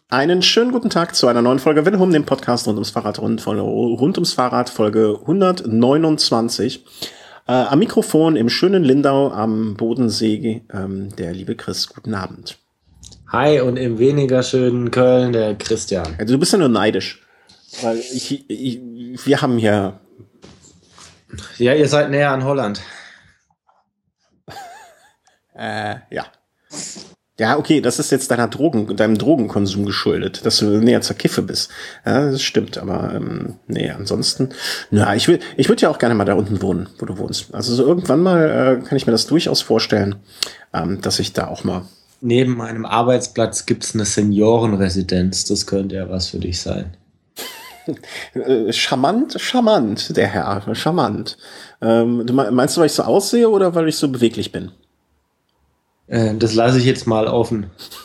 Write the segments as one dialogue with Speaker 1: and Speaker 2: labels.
Speaker 1: Einen schönen guten Tag zu einer neuen Folge Willhum, dem Podcast rund ums Fahrrad, rund ums Fahrrad, Folge 129. Am Mikrofon im schönen Lindau am Bodensee, der liebe Chris. Guten Abend.
Speaker 2: Hi, und im weniger schönen Köln der Christian.
Speaker 1: Also du bist ja nur neidisch, weil wir haben hier...
Speaker 2: Ja, ihr seid näher an Holland.
Speaker 1: Ja. Ja, okay, das ist jetzt deinem Drogenkonsum geschuldet, dass du näher zur Kiffe bist. Ja, das stimmt, aber nee, ansonsten, na, ich würde ja auch gerne mal da unten wohnen, wo du wohnst. Also so irgendwann mal kann ich mir das durchaus vorstellen, dass ich da auch mal...
Speaker 2: Neben meinem Arbeitsplatz gibt's eine Seniorenresidenz, das könnte ja was für dich sein.
Speaker 1: Charmant, der Herr, charmant. Meinst du, weil ich so aussehe oder weil ich so beweglich bin?
Speaker 2: Das lasse ich jetzt mal offen.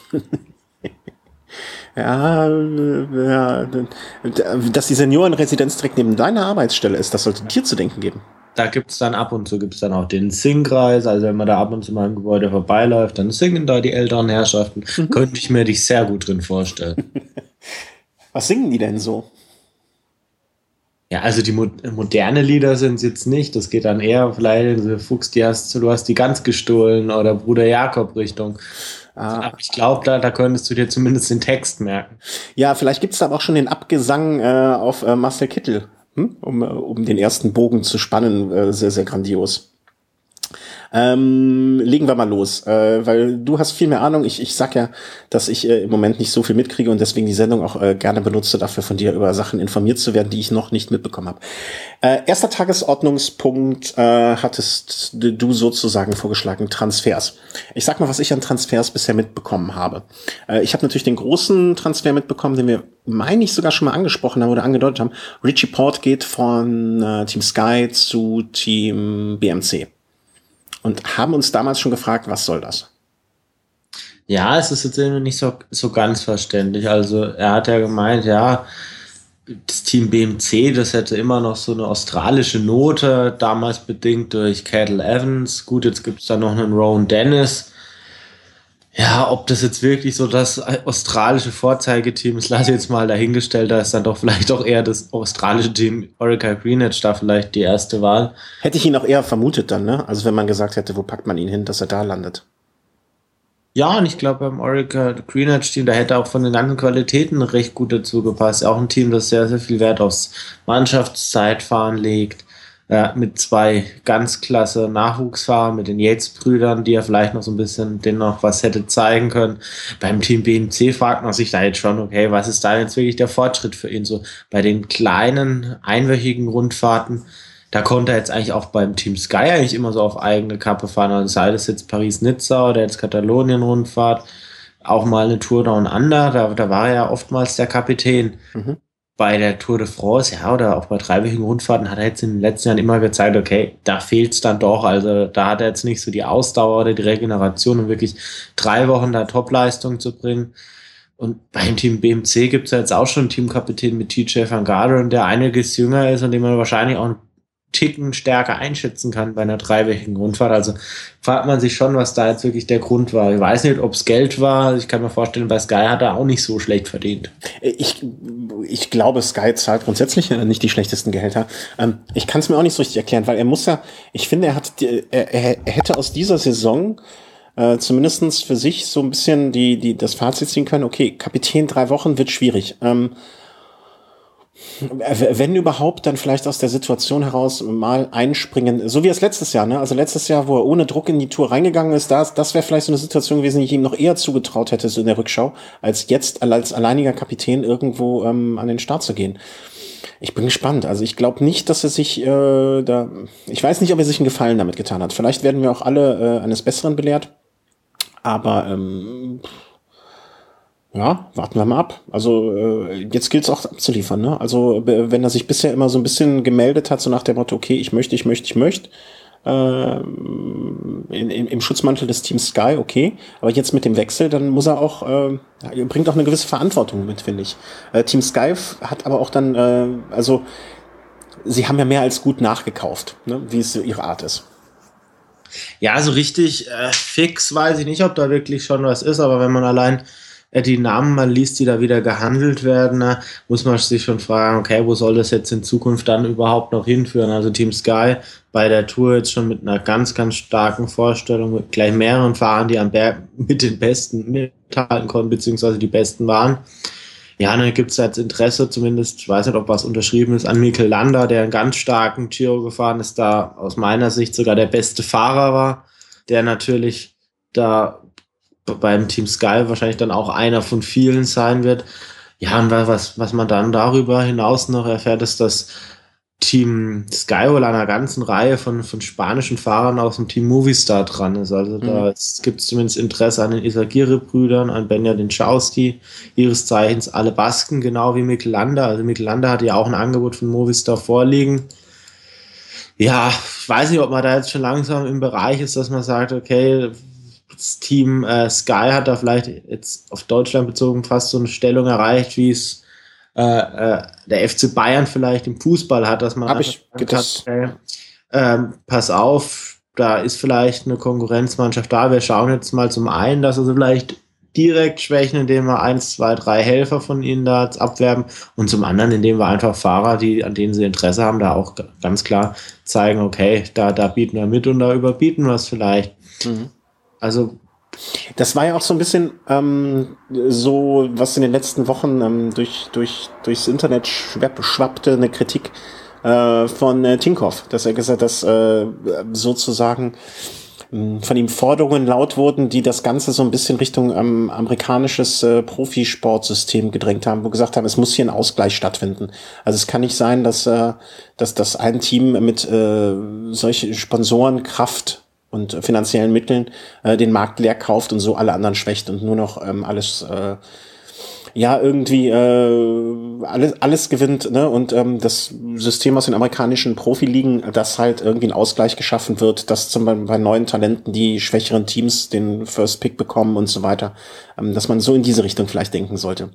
Speaker 1: Ja, dass die Seniorenresidenz direkt neben deiner Arbeitsstelle ist, das sollte dir zu denken geben.
Speaker 2: Da gibt's dann ab und zu auch den Singkreis, also wenn man da ab und zu mal im Gebäude vorbeiläuft, dann singen da die älteren Herrschaften. Könnte ich mir dich sehr gut drin vorstellen.
Speaker 1: Was singen die denn so?
Speaker 2: Ja, also die moderne Lieder sind es jetzt nicht. Das geht dann eher vielleicht, Fuchs, du hast die Gans gestohlen oder Bruder Jakob Richtung. Aber ich glaube, da könntest du dir zumindest den Text merken.
Speaker 1: Ja, vielleicht gibt's da aber auch schon den Abgesang auf Marcel Kittel, um den ersten Bogen zu spannen. Sehr, sehr grandios. Legen wir mal los, weil du hast viel mehr Ahnung. Ich sag ja, dass ich im Moment nicht so viel mitkriege und deswegen die Sendung auch gerne benutze, dafür von dir über Sachen informiert zu werden, die ich noch nicht mitbekommen habe. Erster Tagesordnungspunkt hattest du sozusagen vorgeschlagen, Transfers. Ich sag mal, was ich an Transfers bisher mitbekommen habe. Ich habe natürlich den großen Transfer mitbekommen, den wir, meine ich, sogar schon mal angesprochen haben oder angedeutet haben. Richie Porte geht von Team Sky zu Team BMC. Und haben uns damals schon gefragt, was soll das?
Speaker 2: Ja, es ist jetzt irgendwie nicht so ganz verständlich. Also er hat ja gemeint, ja, das Team BMC, das hätte immer noch so eine australische Note, damals bedingt durch Cadel Evans. Gut, jetzt gibt es da noch einen Rowan Dennis. Ja, ob das jetzt wirklich so das australische Vorzeigeteam ist, lasse ich jetzt mal dahingestellt. Da ist dann doch vielleicht auch eher das australische Team Orica Greenwich da vielleicht die erste Wahl.
Speaker 1: Hätte ich ihn auch eher vermutet dann, ne? Also wenn man gesagt hätte, wo packt man ihn hin, dass er da landet.
Speaker 2: Ja, und ich glaube beim Orica Greenwich Team, da hätte auch von den ganzen Qualitäten recht gut dazu gepasst. Auch ein Team, das sehr, sehr viel Wert aufs Mannschaftszeitfahren legt. Mit zwei ganz klasse Nachwuchsfahrern, mit den Yates-Brüdern, die ja vielleicht noch so ein bisschen denen noch was hätte zeigen können. Beim Team BMC fragt man sich da jetzt schon, okay, was ist da jetzt wirklich der Fortschritt für ihn? So bei den kleinen, einwöchigen Rundfahrten, da konnte er jetzt eigentlich auch beim Team Sky eigentlich immer so auf eigene Kappe fahren. Also sei das jetzt Paris-Nizza oder jetzt Katalonien-Rundfahrt, auch mal eine Tour Down Under, da war er ja oftmals der Kapitän. Mhm. Bei der Tour de France, ja, oder auch bei dreiwöchigen Rundfahrten hat er jetzt in den letzten Jahren immer gezeigt, okay, da fehlt's dann doch. Also da hat er jetzt nicht so die Ausdauer oder die Regeneration, um wirklich 3 Wochen da Topleistung zu bringen. Und beim Team BMC gibt's ja jetzt auch schon einen Teamkapitän mit TJ van Garderen, der einiges jünger ist und den man wahrscheinlich auch einen Ticken stärker einschätzen kann bei einer dreiwöchigen Rundfahrt. Also fragt man sich schon, was da jetzt wirklich der Grund war. Ich weiß nicht, ob es Geld war. Ich kann mir vorstellen, bei Sky hat er auch nicht so schlecht verdient.
Speaker 1: Ich glaube, Sky zahlt grundsätzlich nicht die schlechtesten Gehälter. Ich kann es mir auch nicht so richtig erklären, weil er muss ja, ich finde, er hätte aus dieser Saison zumindestens für sich so ein bisschen das Fazit ziehen können, okay, Kapitän 3 Wochen wird schwierig. Wenn überhaupt, dann vielleicht aus der Situation heraus mal einspringen, so wie es letztes Jahr, ne? Also letztes Jahr, wo er ohne Druck in die Tour reingegangen ist, das wäre vielleicht so eine Situation gewesen, die ich ihm noch eher zugetraut hätte, so in der Rückschau, als jetzt als alleiniger Kapitän irgendwo an den Start zu gehen. Ich bin gespannt. Also ich glaube nicht, dass er sich ich weiß nicht, ob er sich einen Gefallen damit getan hat. Vielleicht werden wir auch alle eines Besseren belehrt, aber ja, warten wir mal ab. Also jetzt gilt es auch abzuliefern, ne? Also wenn er sich bisher immer so ein bisschen gemeldet hat, so nach dem Motto, okay, ich möchte, im Schutzmantel des Teams Sky, okay, aber jetzt mit dem Wechsel, dann muss er auch, bringt auch eine gewisse Verantwortung mit, finde ich. Team Sky hat aber auch dann, also sie haben ja mehr als gut nachgekauft, ne? Wie es so ihre Art ist.
Speaker 2: Ja, so richtig fix weiß ich nicht, ob da wirklich schon was ist, aber wenn man allein die Namen mal liest, die da wieder gehandelt werden, muss man sich schon fragen, okay, wo soll das jetzt in Zukunft dann überhaupt noch hinführen? Also Team Sky bei der Tour jetzt schon mit einer ganz, ganz starken Vorstellung, mit gleich mehreren Fahrern, die am Berg mit den Besten mithalten konnten, beziehungsweise die Besten waren. Ja, dann gibt's jetzt Interesse, zumindest, ich weiß nicht, ob was unterschrieben ist, an Mikel Landa, der einen ganz starken Giro gefahren ist, da aus meiner Sicht sogar der beste Fahrer war, der natürlich da beim Team Sky wahrscheinlich dann auch einer von vielen sein wird. Ja, und was man dann darüber hinaus noch erfährt, ist, dass Team Sky wohl einer ganzen Reihe von spanischen Fahrern aus dem Team Movistar dran ist. Also da gibt es zumindest Interesse an den Izagirre-Brüdern, an Benjamin Schausti, ihres Zeichens alle Basken, genau wie Mikel Landa. Also Mikel Landa hatte ja auch ein Angebot von Movistar vorliegen. Ja, ich weiß nicht, ob man da jetzt schon langsam im Bereich ist, dass man sagt, okay, das Team Sky hat da vielleicht jetzt auf Deutschland bezogen fast so eine Stellung erreicht, wie es der FC Bayern vielleicht im Fußball hat, dass man pass auf, da ist vielleicht eine Konkurrenzmannschaft da, wir schauen jetzt mal zum einen, dass sie vielleicht direkt schwächen, indem wir 1, 2, 3 Helfer von ihnen da abwerben und zum anderen, indem wir einfach Fahrer, an denen sie Interesse haben, da auch ganz klar zeigen, okay, da bieten wir mit und da überbieten wir es vielleicht. Also
Speaker 1: das war ja auch so ein bisschen so, was in den letzten Wochen durchs Internet schwappte, eine Kritik von Tinkoff, dass er gesagt hat, dass sozusagen von ihm Forderungen laut wurden, die das Ganze so ein bisschen Richtung amerikanisches Profisportsystem gedrängt haben, wo gesagt haben, es muss hier ein Ausgleich stattfinden. Also es kann nicht sein, dass ein Team mit solchen Sponsorenkraft und finanziellen Mitteln den Markt leer kauft und so alle anderen schwächt und nur noch alles irgendwie alles gewinnt, ne? Und das System aus den amerikanischen Profiligen, dass halt irgendwie ein Ausgleich geschaffen wird, dass zum Beispiel bei neuen Talenten die schwächeren Teams den First Pick bekommen und so weiter, dass man so in diese Richtung vielleicht denken sollte.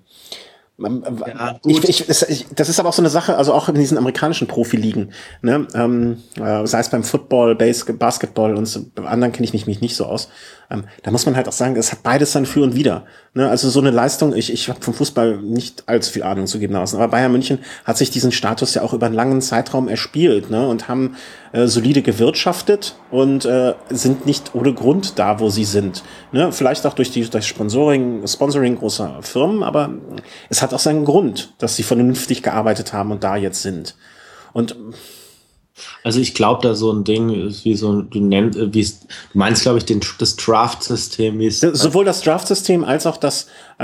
Speaker 1: Ja, das ist aber auch so eine Sache, also auch in diesen amerikanischen Profiligen, ne? Sei es beim Football, Basketball und so, beim anderen kenne ich mich nicht so aus. Da muss man halt auch sagen, es hat beides dann für und wider. Ne? Also so eine Leistung, ich habe vom Fußball nicht allzu viel Ahnung zugegebenermaßen, aber Bayern München hat sich diesen Status ja auch über einen langen Zeitraum erspielt, ne? Und haben solide gewirtschaftet und sind nicht ohne Grund da, wo sie sind. Ne? Vielleicht auch durch das Sponsoring großer Firmen, aber es hat auch seinen Grund, dass sie vernünftig gearbeitet haben und da jetzt sind. Und
Speaker 2: also ich glaube, da so ein Ding ist wie so, du meinst, glaube ich, das Draft-System.
Speaker 1: Sowohl das Draft-System als auch das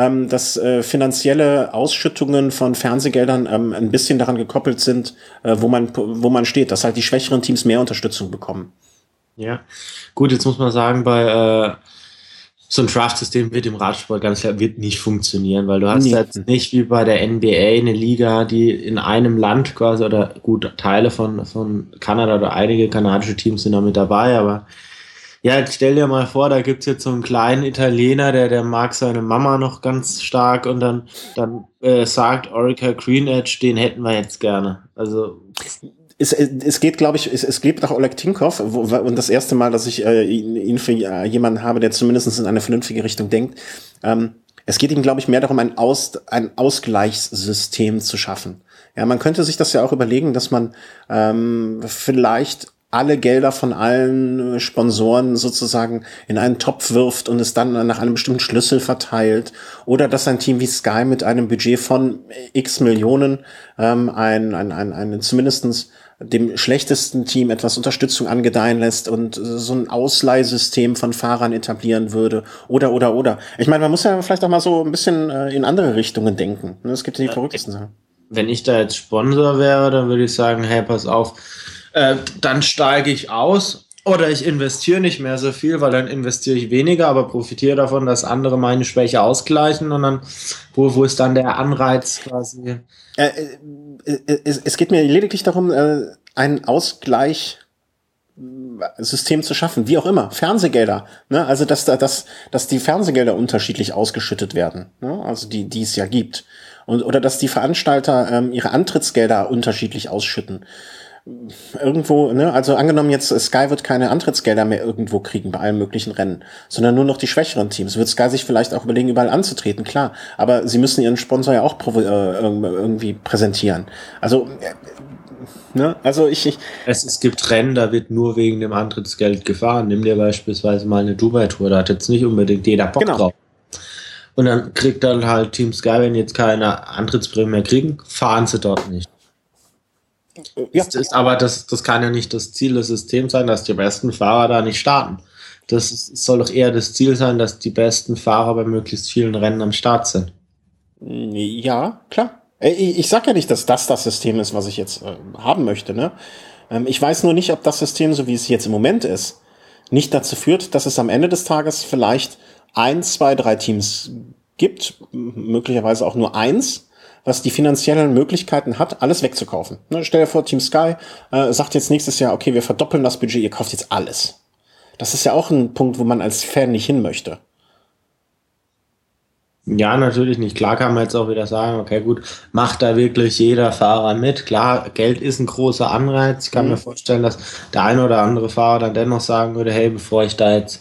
Speaker 1: finanzielle Ausschüttungen von Fernsehgeldern ein bisschen daran gekoppelt sind, wo man steht, dass halt die schwächeren Teams mehr Unterstützung bekommen.
Speaker 2: Ja, gut, jetzt muss man sagen, bei so ein Draft-System wird im Radsport ganz klar wird nicht funktionieren, weil du hast jetzt nicht wie bei der NBA eine Liga, die in einem Land quasi, oder gut, Teile von Kanada oder einige kanadische Teams sind da mit dabei, aber ja, stell dir mal vor, da gibt's jetzt so einen kleinen Italiener, der mag seine Mama noch ganz stark und dann sagt Orica Green Edge, den hätten wir jetzt gerne. Also
Speaker 1: es geht, glaube ich, es geht nach Oleg Tinkoff, und das erste Mal, dass ich ihn für jemanden habe, der zumindest in eine vernünftige Richtung denkt. Es geht ihm, glaube ich, mehr darum, ein Ausgleichssystem zu schaffen. Ja, man könnte sich das ja auch überlegen, dass man vielleicht alle Gelder von allen Sponsoren sozusagen in einen Topf wirft und es dann nach einem bestimmten Schlüssel verteilt, oder dass ein Team wie Sky mit einem Budget von x Millionen zumindestens dem schlechtesten Team etwas Unterstützung angedeihen lässt und so ein Ausleihsystem von Fahrern etablieren würde, oder. Ich meine, man muss ja vielleicht auch mal so ein bisschen in andere Richtungen denken. Es gibt ja die verrücktesten Sachen.
Speaker 2: Wenn ich da jetzt Sponsor wäre, dann würde ich sagen, hey, pass auf, dann steige ich aus oder ich investiere nicht mehr so viel, weil dann investiere ich weniger, aber profitiere davon, dass andere meine Schwäche ausgleichen und dann, wo ist dann der Anreiz quasi?
Speaker 1: Es geht mir lediglich darum, ein Ausgleichssystem zu schaffen, wie auch immer, Fernsehgelder, ne? Also dass die Fernsehgelder unterschiedlich ausgeschüttet werden, ne? Also die es ja gibt, oder dass die Veranstalter ihre Antrittsgelder unterschiedlich ausschütten. irgendwo, ne, also angenommen jetzt, Sky wird keine Antrittsgelder mehr irgendwo kriegen bei allen möglichen Rennen, sondern nur noch die schwächeren Teams. Wird Sky sich vielleicht auch überlegen, überall anzutreten, klar. Aber sie müssen ihren Sponsor ja auch irgendwie präsentieren. Also, ne, also
Speaker 2: Es gibt Rennen, da wird nur wegen dem Antrittsgeld gefahren. Nimm dir beispielsweise mal eine Dubai-Tour, da hat jetzt nicht unbedingt jeder Bock drauf. Und dann kriegt dann halt Team Sky, wenn jetzt keine Antrittsprämie mehr kriegen, fahren sie dort nicht. Ja. Das kann ja nicht das Ziel des Systems sein, dass die besten Fahrer da nicht starten. Das soll doch eher das Ziel sein, dass die besten Fahrer bei möglichst vielen Rennen am Start sind.
Speaker 1: Ja, klar. Ich sag ja nicht, dass das System ist, was ich jetzt haben möchte. Ne? Ich weiß nur nicht, ob das System, so wie es jetzt im Moment ist, nicht dazu führt, dass es am Ende des Tages vielleicht 1, 2, 3 Teams gibt, möglicherweise auch nur eins, was die finanziellen Möglichkeiten hat, alles wegzukaufen. Ne, stell dir vor, Team Sky sagt jetzt nächstes Jahr, okay, wir verdoppeln das Budget, ihr kauft jetzt alles. Das ist ja auch ein Punkt, wo man als Fan nicht hin möchte.
Speaker 2: Ja, natürlich nicht. Klar kann man jetzt auch wieder sagen, okay, gut, macht da wirklich jeder Fahrer mit. Klar, Geld ist ein großer Anreiz. Ich kann mir vorstellen, dass der eine oder andere Fahrer dann dennoch sagen würde, hey, bevor ich da jetzt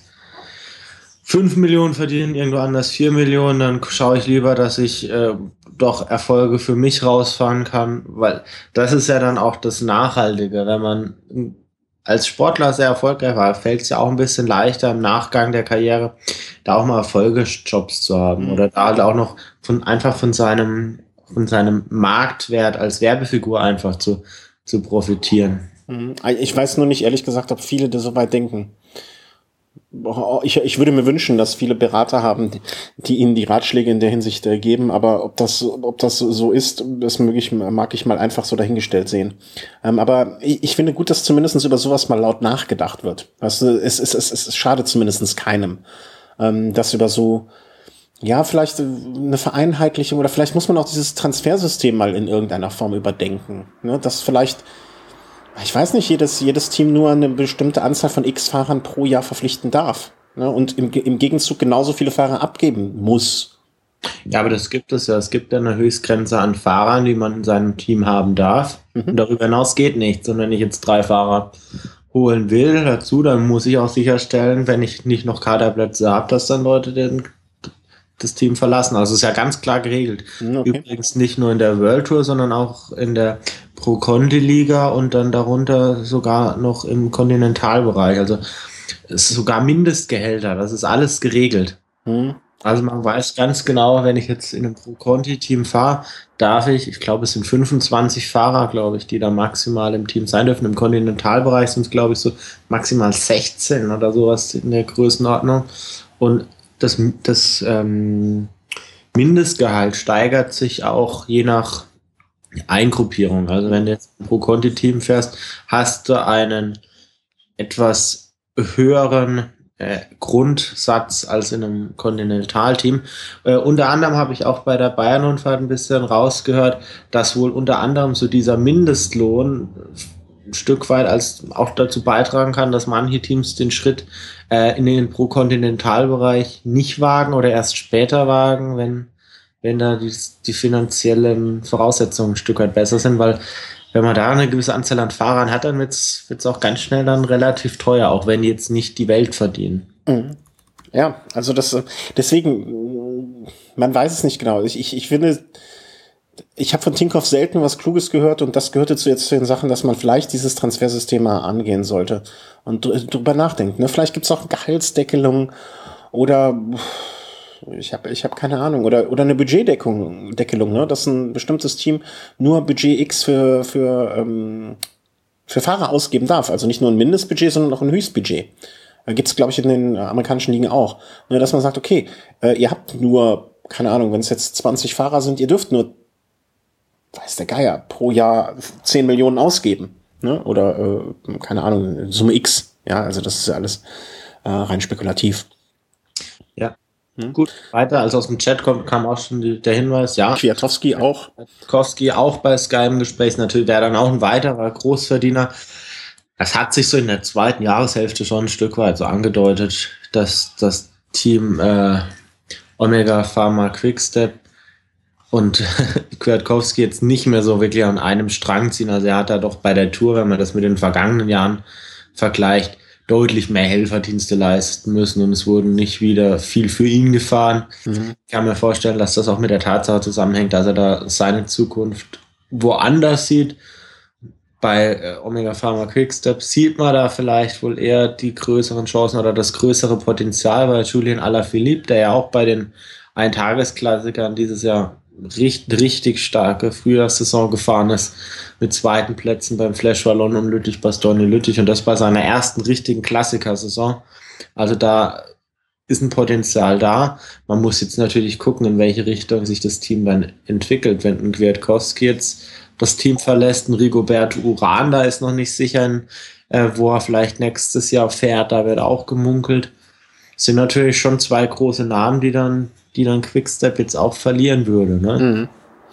Speaker 2: 5 Millionen verdiene, irgendwo anders 4 Millionen, dann schaue ich lieber, dass ich doch Erfolge für mich rausfahren kann, weil das ist ja dann auch das Nachhaltige. Wenn man als Sportler sehr erfolgreich war, fällt es ja auch ein bisschen leichter im Nachgang der Karriere, da auch mal Erfolgejobs zu haben oder da halt auch noch von seinem Marktwert als Werbefigur einfach zu profitieren.
Speaker 1: Ich weiß nur nicht, ehrlich gesagt, ob viele da so weit denken. Ich würde mir wünschen, dass viele Berater haben, die ihnen die Ratschläge in der Hinsicht geben, aber ob das so ist, das mag ich mal einfach so dahingestellt sehen. Aber ich finde gut, dass zumindest über sowas mal laut nachgedacht wird. Also es schadet zumindest keinem, dass über so, ja, vielleicht eine Vereinheitlichung oder vielleicht muss man auch dieses Transfersystem mal in irgendeiner Form überdenken. Ne? Dass vielleicht, ich weiß nicht, jedes Team nur eine bestimmte Anzahl von X Fahrern pro Jahr verpflichten darf. Ne? Und im Gegenzug genauso viele Fahrer abgeben muss.
Speaker 2: Ja, aber das gibt es ja. Es gibt ja eine Höchstgrenze an Fahrern, die man in seinem Team haben darf. Und darüber hinaus geht nichts. Und wenn ich jetzt 3 Fahrer holen will dazu, dann muss ich auch sicherstellen, wenn ich nicht noch Kaderplätze habe, dass dann Leute das Team verlassen. Also es ist ja ganz klar geregelt. Okay. Übrigens nicht nur in der World Tour, sondern auch in der Pro Conti Liga und dann darunter sogar noch im Kontinentalbereich. Also es ist sogar Mindestgehälter. Das ist alles geregelt. Also man weiß ganz genau, wenn ich jetzt in einem Pro Conti Team fahre, darf ich glaube, es sind 25 Fahrer, glaube ich, die da maximal im Team sein dürfen. Im Kontinentalbereich sind es, glaube ich, so maximal 16 oder sowas in der Größenordnung. Und das Mindestgehalt steigert sich auch je nach Eingruppierung. Also wenn du jetzt ein Pro-Conti-Team fährst, hast du einen etwas höheren Grundsatz als in einem Kontinentalteam. Unter anderem habe ich auch bei der Bayern-Rundfahrt ein bisschen rausgehört, dass wohl unter anderem so dieser Mindestlohn ein Stück weit als auch dazu beitragen kann, dass manche Teams den Schritt in den Pro-Kontinentalbereich nicht wagen oder erst später wagen, wenn da die finanziellen Voraussetzungen ein Stück weit besser sind, weil wenn man da eine gewisse Anzahl an Fahrern hat, dann wird's auch ganz schnell dann relativ teuer, auch wenn die jetzt nicht die Welt verdienen.
Speaker 1: Ja, also deswegen, man weiß es nicht genau. Ich finde, ich habe von Tinkoff selten was Kluges gehört und das gehörte zu den Sachen, dass man vielleicht dieses Transfersystem mal angehen sollte und drüber nachdenkt. Ne? Vielleicht gibt's auch Gehaltsdeckelung oder ich hab keine Ahnung oder eine Budgetdeckelung, ne? Dass ein bestimmtes Team nur Budget X für Fahrer ausgeben darf. Also nicht nur ein Mindestbudget, sondern auch ein Höchstbudget. Gibt's, glaube ich, in den amerikanischen Ligen auch. Und dass man sagt, okay, ihr habt nur, keine Ahnung, wenn es jetzt 20 Fahrer sind, ihr dürft nur, weiß der Geier, pro Jahr 10 Millionen ausgeben. Ne? Oder, keine Ahnung, Summe X. Ja, also das ist ja alles rein spekulativ.
Speaker 2: Ja. Gut, weiter, also aus dem Chat kam auch schon der Hinweis, ja.
Speaker 1: Kwiatkowski auch.
Speaker 2: Kwiatkowski auch bei Sky im Gespräch, natürlich, der dann auch ein weiterer Großverdiener. Das hat sich so in der zweiten Jahreshälfte schon ein Stück weit so angedeutet, dass das Team Omega Pharma Quickstep und Kwiatkowski jetzt nicht mehr so wirklich an einem Strang ziehen. Also er hat da doch bei der Tour, wenn man das mit den vergangenen Jahren vergleicht, deutlich mehr Helferdienste leisten müssen und es wurden nicht wieder viel für ihn gefahren. Ich kann mir vorstellen, dass das auch mit der Tatsache zusammenhängt, dass er da seine Zukunft woanders sieht. Bei Omega Pharma Quickstep sieht man da vielleicht wohl eher die größeren Chancen oder das größere Potenzial bei Julian Alaphilippe, der ja auch bei den Eintagesklassikern dieses Jahr richtig starke Frühjahrssaison gefahren ist, mit zweiten Plätzen beim Flash Wallon und Lüttich-Bastogne-Lüttich und das bei seiner ersten richtigen Klassikersaison. Also da ist ein Potenzial da. Man muss jetzt natürlich gucken, in welche Richtung sich das Team dann entwickelt. Wenn ein Kwiatkowski jetzt das Team verlässt, ein Rigoberto Urán, da ist noch nicht sicher, wo er vielleicht nächstes Jahr fährt, da wird auch gemunkelt. Das sind natürlich schon zwei große Namen, die dann Quickstep jetzt auch verlieren würde. Ne?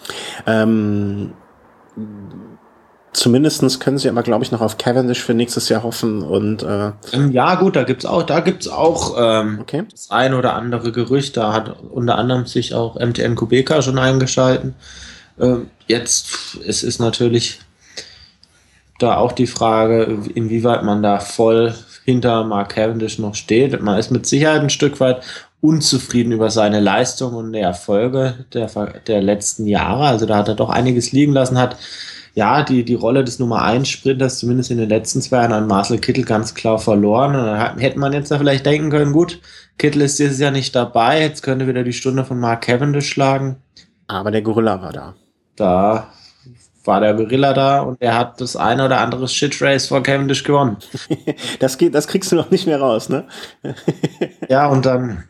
Speaker 1: Zumindestens können sie aber, glaube ich, noch auf Cavendish für nächstes Jahr hoffen und
Speaker 2: ja gut, da gibt's auch
Speaker 1: okay.
Speaker 2: Das ein oder andere Gerücht. Da hat unter anderem sich auch MTN Kubeka schon eingeschalten. Jetzt es ist natürlich da auch die Frage, inwieweit man da voll hinter Mark Cavendish noch steht. Man ist mit Sicherheit ein Stück weit unzufrieden über seine Leistung und die Erfolge der letzten Jahre. Also da hat er doch einiges liegen lassen, hat ja die Rolle des Nummer 1 Sprinters zumindest in den letzten 2 Jahren an Marcel Kittel ganz klar verloren. Und dann hätte man jetzt da vielleicht denken können, gut, Kittel ist dieses Jahr nicht dabei, jetzt könnte wieder die Stunde von Mark Cavendish schlagen.
Speaker 1: Aber der Gorilla war da.
Speaker 2: Da war der Gorilla da und er hat das eine oder andere Shit-Race vor Cavendish gewonnen.
Speaker 1: Das kriegst du noch nicht mehr raus, ne?
Speaker 2: Ja, und dann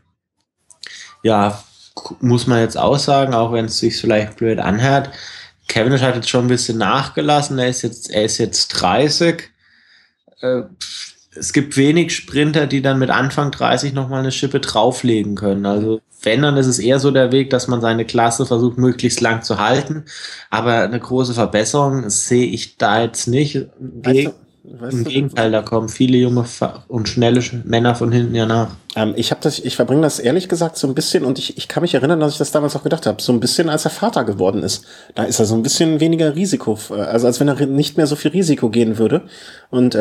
Speaker 2: muss man jetzt auch sagen, auch wenn es sich vielleicht blöd anhört, Cavendish hat jetzt schon ein bisschen nachgelassen, er ist jetzt 30. Es gibt wenig Sprinter, die dann mit Anfang 30 nochmal eine Schippe drauflegen können. Also wenn, dann ist es eher so der Weg, dass man seine Klasse versucht, möglichst lang zu halten. Aber eine große Verbesserung sehe ich da jetzt nicht. Im Gegenteil, da kommen viele junge und schnelle Männer von hinten ja nach.
Speaker 1: Ich verbringe das ehrlich gesagt so ein bisschen und ich kann mich erinnern, dass ich das damals auch gedacht habe, so ein bisschen als er Vater geworden ist. Da ist er so ein bisschen weniger Risiko, also als wenn er nicht mehr so viel Risiko gehen würde. Und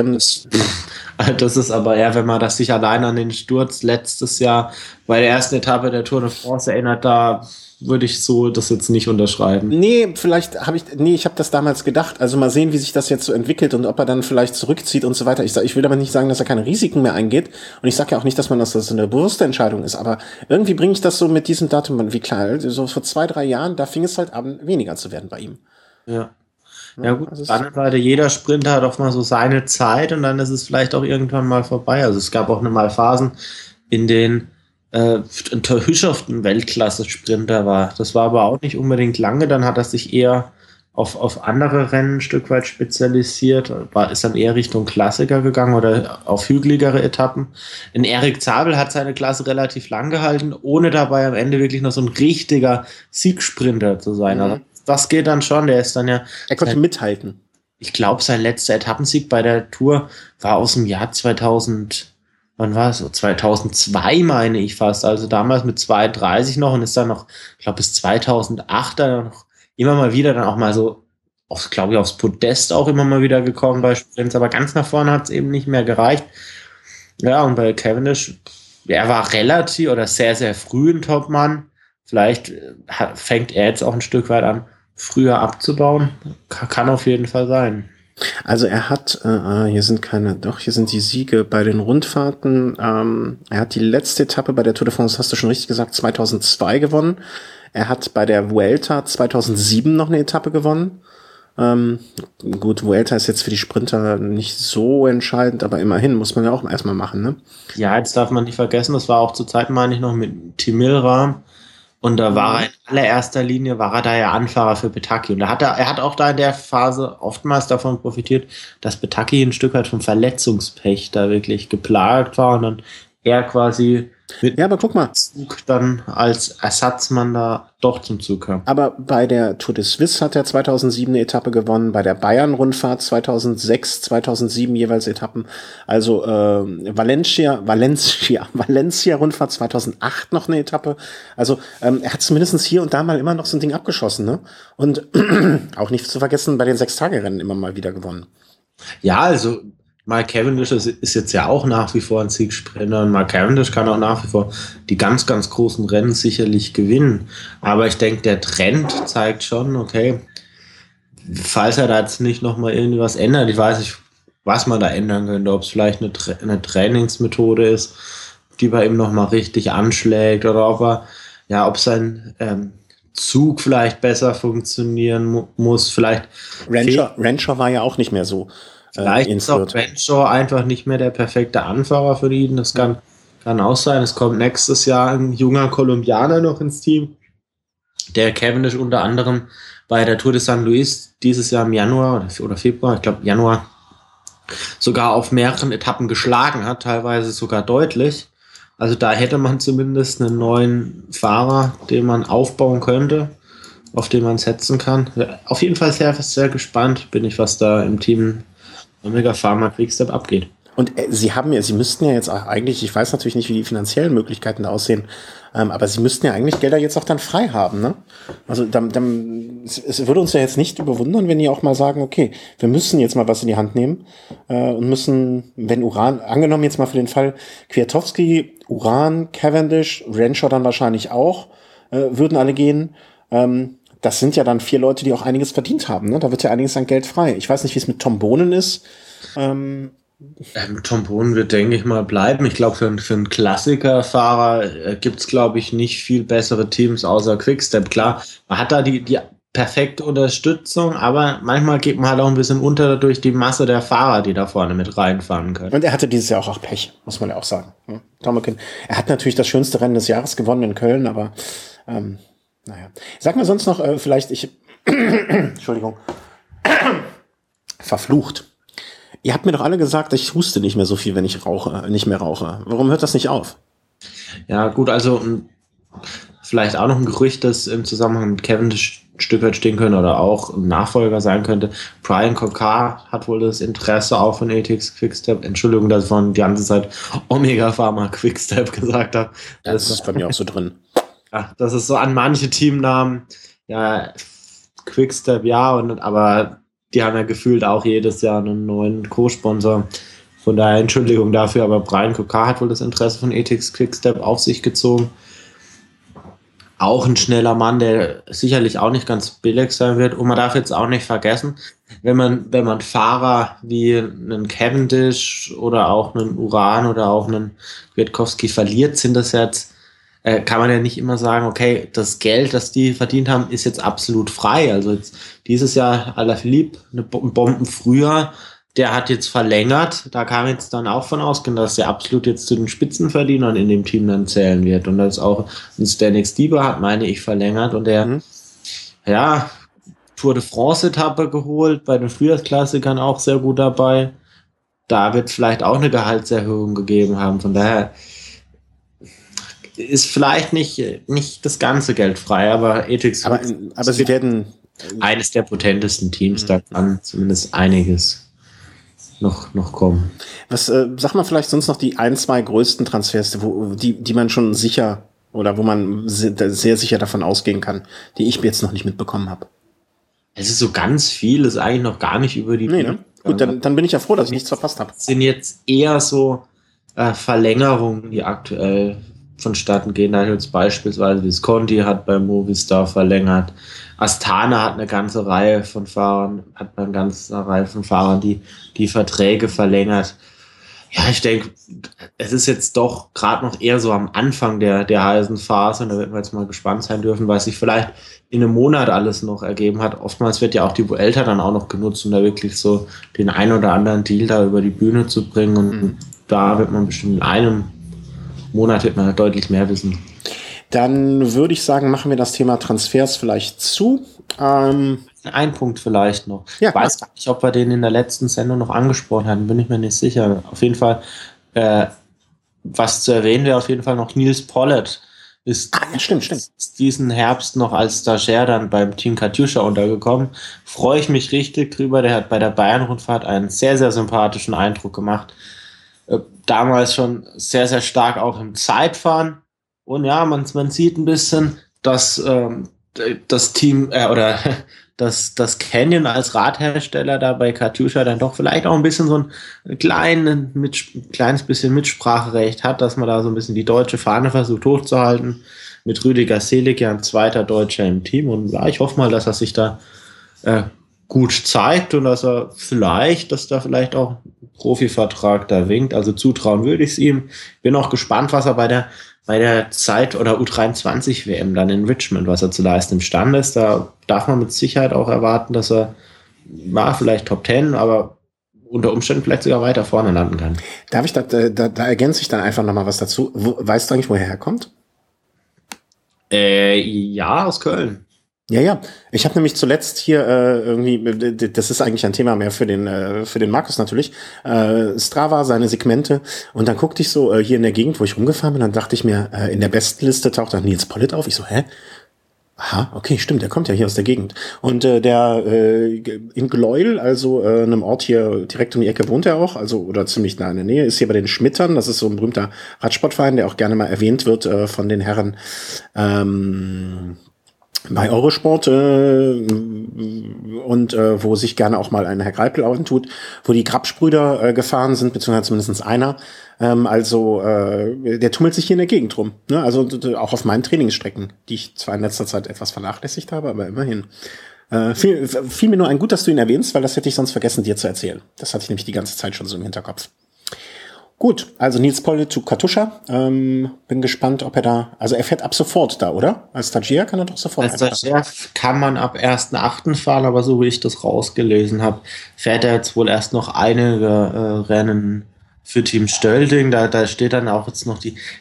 Speaker 2: das ist aber eher, wenn man das sich allein an den Sturz letztes Jahr bei der ersten Etappe der Tour de France erinnert, da würde ich so das jetzt nicht unterschreiben.
Speaker 1: Nee, ich habe das damals gedacht. Also mal sehen, wie sich das jetzt so entwickelt und ob er dann vielleicht zurückzieht und so weiter. Ich will aber nicht sagen, dass er keine Risiken mehr eingeht. Und ich sage ja auch nicht, dass man das eine bewusste Entscheidung ist. Aber irgendwie bringe ich das so mit diesem Datum, wie klar, so vor 2-3 Jahren, da fing es halt an, weniger zu werden bei ihm.
Speaker 2: Ja. Ja gut, also Seite, jeder Sprinter hat auch mal so seine Zeit und dann ist es vielleicht auch irgendwann mal vorbei. Also es gab auch mal Phasen, in denen ein Hüschow ein Weltklasse-Sprinter war. Das war aber auch nicht unbedingt lange, dann hat er sich eher auf andere Rennen ein Stück weit spezialisiert, ist dann eher Richtung Klassiker gegangen oder auf hügeligere Etappen. In Erik Zabel hat seine Klasse relativ lang gehalten, ohne dabei am Ende wirklich noch so ein richtiger Siegsprinter zu sein. Mhm. Also das geht dann schon, der ist dann ja...
Speaker 1: Er konnte mithalten.
Speaker 2: Ich glaube, sein letzter Etappensieg bei der Tour war aus dem Jahr 2000... Wann war es? 2002 meine ich fast. Also damals mit 2,30 noch und ist dann noch, ich glaube bis 2008 dann noch immer mal wieder dann auch mal so, glaube ich, aufs Podest auch immer mal wieder gekommen bei Sprints, aber ganz nach vorne hat es eben nicht mehr gereicht. Ja, und bei Cavendish, er war relativ oder sehr, sehr früh ein Topmann. Vielleicht fängt er jetzt auch ein Stück weit an, früher abzubauen. Kann auf jeden Fall sein.
Speaker 1: Also er hat, hier sind die Siege bei den Rundfahrten. Er hat die letzte Etappe bei der Tour de France, hast du schon richtig gesagt, 2002 gewonnen. Er hat bei der Vuelta 2007 noch eine Etappe gewonnen. Gut, Vuelta ist jetzt für die Sprinter nicht so entscheidend, aber immerhin muss man ja auch erstmal machen, ne?
Speaker 2: Ja, jetzt darf man nicht vergessen, das war auch zur Zeit, meine ich, noch mit Tim Milram. Und da war er in allererster Linie, da ja Anfahrer für Petacchi. Und er hat auch da in der Phase oftmals davon profitiert, dass Petacchi ein Stück weit vom Verletzungspech da wirklich geplagt war und dann er quasi
Speaker 1: Ja, aber guck mal.
Speaker 2: Zug dann als Ersatzmann da doch zum Zug kam.
Speaker 1: Aber bei der Tour de Suisse hat er 2007 eine Etappe gewonnen, bei der Bayern-Rundfahrt 2006, 2007 jeweils Etappen. Also Valencia-Rundfahrt 2008 noch eine Etappe. Also er hat zumindest hier und da mal immer noch so ein Ding abgeschossen, ne? Und auch nicht zu vergessen, bei den 6-Tage-Rennen immer mal wieder gewonnen.
Speaker 2: Ja, also Mark Cavendish ist jetzt ja auch nach wie vor ein Siegsprinter und Mark Cavendish kann auch nach wie vor die ganz, ganz großen Rennen sicherlich gewinnen. Aber ich denke, der Trend zeigt schon, okay, falls er da jetzt nicht nochmal irgendwas ändert, ich weiß nicht, was man da ändern könnte, ob es vielleicht eine Trainingsmethode ist, die bei ihm nochmal richtig anschlägt oder ob sein Zug vielleicht besser funktionieren muss, vielleicht.
Speaker 1: Renshaw war ja auch nicht mehr so.
Speaker 2: Vielleicht ist auch Renshaw einfach nicht mehr der perfekte Anfahrer für ihn. Das kann auch sein. Es kommt nächstes Jahr ein junger Kolumbianer noch ins Team, der Cavendish unter anderem bei der Tour de San Luis dieses Jahr im Januar oder Februar, ich glaube Januar, sogar auf mehreren Etappen geschlagen hat, teilweise sogar deutlich. Also da hätte man zumindest einen neuen Fahrer, den man aufbauen könnte, auf den man setzen kann. Auf jeden Fall sehr, sehr gespannt bin ich, was da im Team Omega Pharma Quickstep abgeht.
Speaker 1: Und sie müssten ja jetzt auch eigentlich, ich weiß natürlich nicht, wie die finanziellen Möglichkeiten da aussehen, aber sie müssten ja eigentlich Gelder jetzt auch dann frei haben, ne? Also es würde uns ja jetzt nicht überwundern, wenn die auch mal sagen, okay, wir müssen jetzt mal was in die Hand nehmen und müssen, wenn Uran, angenommen jetzt mal für den Fall Kwiatkowski, Uran, Cavendish, Renshaw dann wahrscheinlich auch, würden alle gehen. Das sind ja dann 4 Leute, die auch einiges verdient haben, ne? Da wird ja einiges an Geld frei. Ich weiß nicht, wie es mit Tom Bonen ist.
Speaker 2: Tom Bonen wird, denke ich mal, bleiben. Ich glaube, für einen Klassikerfahrer gibt es, glaube ich, nicht viel bessere Teams außer Quickstep. Klar, man hat da die perfekte Unterstützung, aber manchmal geht man halt auch ein bisschen unter durch die Masse der Fahrer, die da vorne mit reinfahren können.
Speaker 1: Und er hatte dieses Jahr auch Pech, muss man ja auch sagen. Tomakin. Er hat natürlich das schönste Rennen des Jahres gewonnen in Köln, aber naja. Sag mir sonst noch, Entschuldigung. Verflucht. Ihr habt mir doch alle gesagt, ich huste nicht mehr so viel, wenn ich nicht mehr rauche. Warum hört das nicht auf?
Speaker 2: Ja, gut, also vielleicht auch noch ein Gerücht, das im Zusammenhang mit Cavendish ein Stück weit stehen könnte oder auch ein Nachfolger sein könnte. Brian Coquard hat wohl das Interesse auch von ATX Quickstep. Entschuldigung, dass ich von die ganze Zeit Omega Pharma Quickstep gesagt habe.
Speaker 1: Das ist bei mir auch so drin.
Speaker 2: Ja, das ist so an manche Teamnamen, ja, Quickstep, ja, aber die haben ja gefühlt auch jedes Jahr einen neuen Co-Sponsor. Von daher Entschuldigung dafür, aber Brian Coquard hat wohl das Interesse von ATX Quickstep auf sich gezogen. Auch ein schneller Mann, der sicherlich auch nicht ganz billig sein wird. Und man darf jetzt auch nicht vergessen, wenn man Fahrer wie einen Cavendish oder auch einen Uran oder auch einen Kwiatkowski verliert, sind das jetzt, kann man ja nicht immer sagen, okay, das Geld, das die verdient haben, ist jetzt absolut frei. Also jetzt dieses Jahr Alaphilippe, eine Bomben früher, der hat jetzt verlängert. Da kann man jetzt dann auch von ausgehen, dass der absolut jetzt zu den Spitzenverdienern in dem Team dann zählen wird. Und das auch ein Stanek Stieber hat, meine ich, verlängert. Und der, Tour de France-Etappe geholt, bei den Frühjahrsklassikern auch sehr gut dabei. Da wird vielleicht auch eine Gehaltserhöhung gegeben haben. Von daher ist vielleicht nicht das ganze Geld frei, aber ATX
Speaker 1: aber sie werden
Speaker 2: eines der potentesten Teams, da kann zumindest einiges noch kommen.
Speaker 1: Was sag mal vielleicht sonst noch die 1, 2 größten Transfers, die man schon sicher oder wo man sehr sicher davon ausgehen kann, die ich jetzt noch nicht mitbekommen habe.
Speaker 2: Es ist so ganz viel, ist eigentlich noch gar nicht über die.
Speaker 1: Nee, ne? Gut, dann bin ich ja froh, dass ich nichts verpasst habe.
Speaker 2: Sind jetzt eher so Verlängerungen, die aktuell vonstatten gehen. Da jetzt beispielsweise Visconti hat bei Movistar verlängert. Astana hat eine ganze Reihe von Fahrern, die Verträge verlängert. Ja, ich denke, es ist jetzt doch gerade noch eher so am Anfang der heißen Phase und da werden wir jetzt mal gespannt sein dürfen, was sich vielleicht in einem Monat alles noch ergeben hat. Oftmals wird ja auch die Vuelta dann auch noch genutzt, um da wirklich so den einen oder anderen Deal da über die Bühne zu bringen und da wird man bestimmt in einem Monat wird man deutlich mehr wissen.
Speaker 1: Dann würde ich sagen, machen wir das Thema Transfers vielleicht zu.
Speaker 2: Ein Punkt vielleicht noch.
Speaker 1: Ja,
Speaker 2: ich weiß gar nicht, ob wir den in der letzten Sendung noch angesprochen hatten, bin ich mir nicht sicher. Auf jeden Fall Was zu erwähnen wäre auf jeden Fall noch Niels Pollard. Ist
Speaker 1: Ja, stimmt.
Speaker 2: diesen Herbst noch als Stagiaire dann beim Team Katjuscha untergekommen. Freue ich mich richtig drüber. Der hat bei der Bayern-Rundfahrt einen sehr, sehr sympathischen Eindruck gemacht. Damals schon sehr, sehr stark auch im Zeitfahren. Und ja, man sieht ein bisschen, dass das Team oder dass Canyon als Radhersteller da bei Katjuscha dann doch vielleicht auch ein bisschen so ein kleines bisschen Mitspracherecht hat, dass man da so ein bisschen die deutsche Fahne versucht hochzuhalten. Mit Rüdiger Selig ja ein zweiter Deutscher im Team. Und ja, ich hoffe mal, dass er sich da gut zeigt und dass da vielleicht auch ein Profivertrag da winkt. Also zutrauen würde ich es ihm. Bin auch gespannt, was er bei der Zeit- oder U23-WM dann in Richmond, was er zu leisten imstande ist. Da darf man mit Sicherheit auch erwarten, dass er vielleicht Top 10, aber unter Umständen vielleicht sogar weiter vorne landen kann.
Speaker 1: Darf ich da ergänze ich dann einfach nochmal was dazu. Weißt du eigentlich, woher er kommt?
Speaker 2: Ja, aus Köln.
Speaker 1: Ja. Ich habe nämlich zuletzt hier irgendwie, das ist eigentlich ein Thema mehr für den Markus natürlich, Strava, seine Segmente. Und dann guckte ich so hier in der Gegend, wo ich rumgefahren bin, dann dachte ich mir, in der Bestenliste taucht dann Niels Pollard auf. Ich so, hä? Aha, okay, stimmt, der kommt ja hier aus der Gegend. Und der in Gleuel, also einem Ort hier direkt um die Ecke wohnt er auch, also oder ziemlich nah in der Nähe, ist hier bei den Schmittern. Das ist so ein berühmter Radsportverein, der auch gerne mal erwähnt wird von den Herren bei Eurosport und wo sich gerne auch mal ein Herr Greipel auftut, wo die Grabsch-Brüder gefahren sind, beziehungsweise zumindest einer. Der tummelt sich hier in der Gegend rum. Ne? Also auch auf meinen Trainingsstrecken, die ich zwar in letzter Zeit etwas vernachlässigt habe, aber immerhin. Fiel mir nur ein gut, dass du ihn erwähnst, weil das hätte ich sonst vergessen, dir zu erzählen. Das hatte ich nämlich die ganze Zeit schon so im Hinterkopf. Gut, also Niels Pollard zu Katusha. Bin gespannt, ob er fährt ab sofort da, oder? Als Stagiaire kann er doch sofort.
Speaker 2: Als Stagiaire kann man ab 1.8. fahren, aber so wie ich das rausgelesen habe, fährt er jetzt wohl erst noch einige Rennen für Team Stölding. Da steht dann auch jetzt noch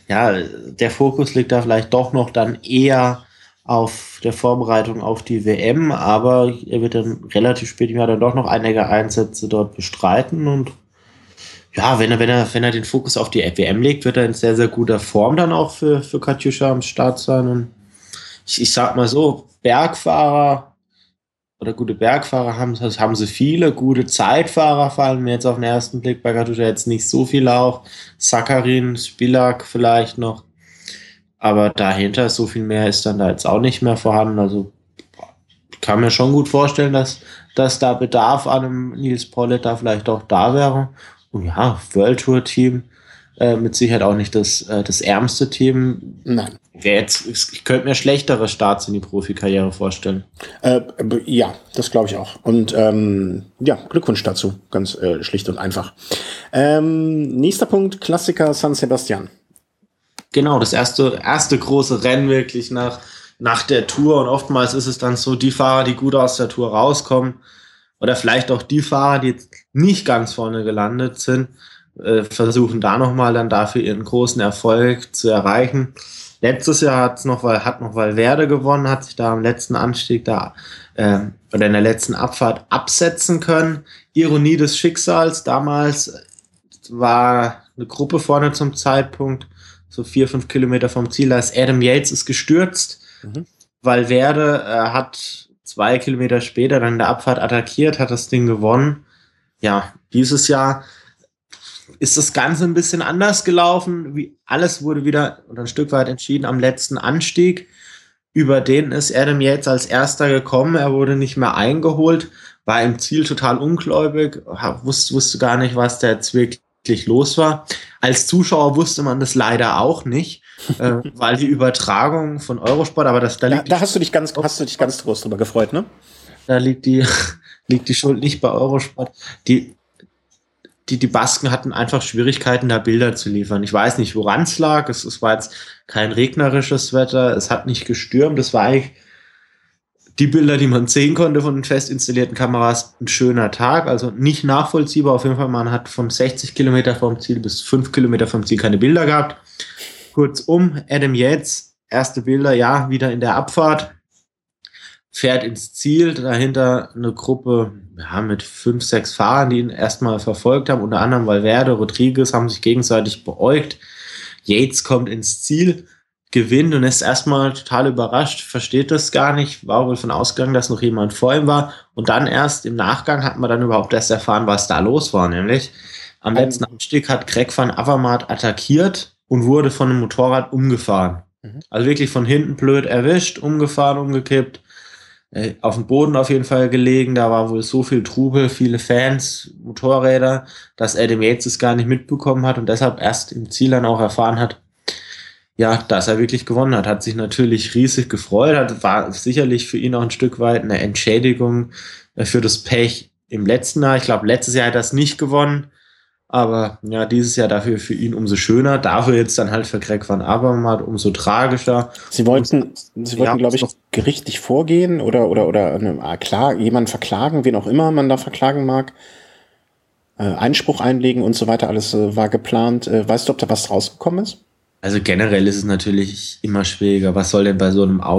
Speaker 2: der Fokus liegt da vielleicht doch noch dann eher auf der Vorbereitung auf die WM, aber er wird dann relativ spät im Jahr dann doch noch einige Einsätze dort bestreiten und ja, wenn er den Fokus auf die WM legt, wird er in sehr, sehr guter Form dann auch für Katjuscha am Start sein. Und ich sag mal so, Bergfahrer oder gute Bergfahrer haben sie viele, gute Zeitfahrer fallen mir jetzt auf den ersten Blick bei Katjuscha jetzt nicht so viel auf. Sakharin, Spilak vielleicht noch. Aber dahinter so viel mehr ist dann da jetzt auch nicht mehr vorhanden. Also kann mir schon gut vorstellen, dass da Bedarf an einem Niels Pollard da vielleicht auch da wäre. Und ja, World Tour Team, mit Sicherheit auch nicht das ärmste Team.
Speaker 1: Nein.
Speaker 2: Ich könnte mir schlechtere Starts in die Profikarriere vorstellen.
Speaker 1: Ja, das glaube ich auch. Und Glückwunsch dazu, ganz schlicht und einfach. Nächster Punkt, Klassiker San Sebastian.
Speaker 2: Genau, das erste große Rennen wirklich nach der Tour. Und oftmals ist es dann so, die Fahrer, die gut aus der Tour rauskommen, oder vielleicht auch die Fahrer, die jetzt nicht ganz vorne gelandet sind, versuchen da nochmal dann dafür ihren großen Erfolg zu erreichen. Letztes Jahr hat noch Valverde gewonnen, hat sich da am letzten Anstieg oder in der letzten Abfahrt absetzen können. Ironie des Schicksals, damals war eine Gruppe vorne zum Zeitpunkt, so 4-5 Kilometer vom Ziel, da ist Adam Yates ist gestürzt. Valverde hat 2 Kilometer später dann in der Abfahrt attackiert, hat das Ding gewonnen. Ja, dieses Jahr ist das Ganze ein bisschen anders gelaufen. Alles wurde wieder ein Stück weit entschieden am letzten Anstieg. Über den ist Adam Yates als erster gekommen. Er wurde nicht mehr eingeholt, war im Ziel total ungläubig, wusste gar nicht, was da jetzt wirklich los war. Als Zuschauer wusste man das leider auch nicht, weil die Übertragung von Eurosport, aber da
Speaker 1: hast du dich ganz groß drüber gefreut, ne?
Speaker 2: Da liegt die Schuld nicht bei Eurosport. Die Basken hatten einfach Schwierigkeiten, da Bilder zu liefern. Ich weiß nicht, woran es lag. Es war jetzt kein regnerisches Wetter. Es hat nicht gestürmt. Es war eigentlich die Bilder, die man sehen konnte von den fest installierten Kameras, ein schöner Tag. Also nicht nachvollziehbar. Auf jeden Fall, man hat von 60 Kilometer vom Ziel bis 5 Kilometer vom Ziel keine Bilder gehabt. Kurzum, Adam Yates, erste Bilder, ja, wieder in der Abfahrt. Fährt ins Ziel, dahinter eine Gruppe mit 5, 6 Fahrern, die ihn erstmal verfolgt haben, unter anderem Valverde, Rodriguez, haben sich gegenseitig beäugt. Yates kommt ins Ziel, gewinnt und ist erstmal total überrascht, versteht das gar nicht, war wohl von ausgegangen, dass noch jemand vor ihm war. Und dann erst im Nachgang hat man dann überhaupt erst erfahren, was da los war. Nämlich am letzten Abstieg hat Greg van Avermaet attackiert und wurde von einem Motorrad umgefahren. Also wirklich von hinten blöd erwischt, umgefahren, umgekippt, auf dem Boden auf jeden Fall gelegen. Da war wohl so viel Trubel, viele Fans, Motorräder, dass Adam Yates es gar nicht mitbekommen hat und deshalb erst im Ziel dann auch erfahren hat, ja, dass er wirklich gewonnen hat. Hat sich natürlich riesig gefreut, war sicherlich für ihn auch ein Stück weit eine Entschädigung für das Pech im letzten Jahr. Ich glaube, letztes Jahr hat er es nicht gewonnen, aber ja, dieses Jahr dafür für ihn umso schöner. Dafür jetzt dann halt für Greg van Avermaet umso tragischer.
Speaker 1: Sie wollten, glaube ich, gerichtlich vorgehen oder jemanden verklagen, wen auch immer man da verklagen mag. Einspruch einlegen und so weiter, alles war geplant. Weißt du, ob da was rausgekommen ist?
Speaker 2: Also generell ist es natürlich immer schwieriger. Was soll denn bei so einem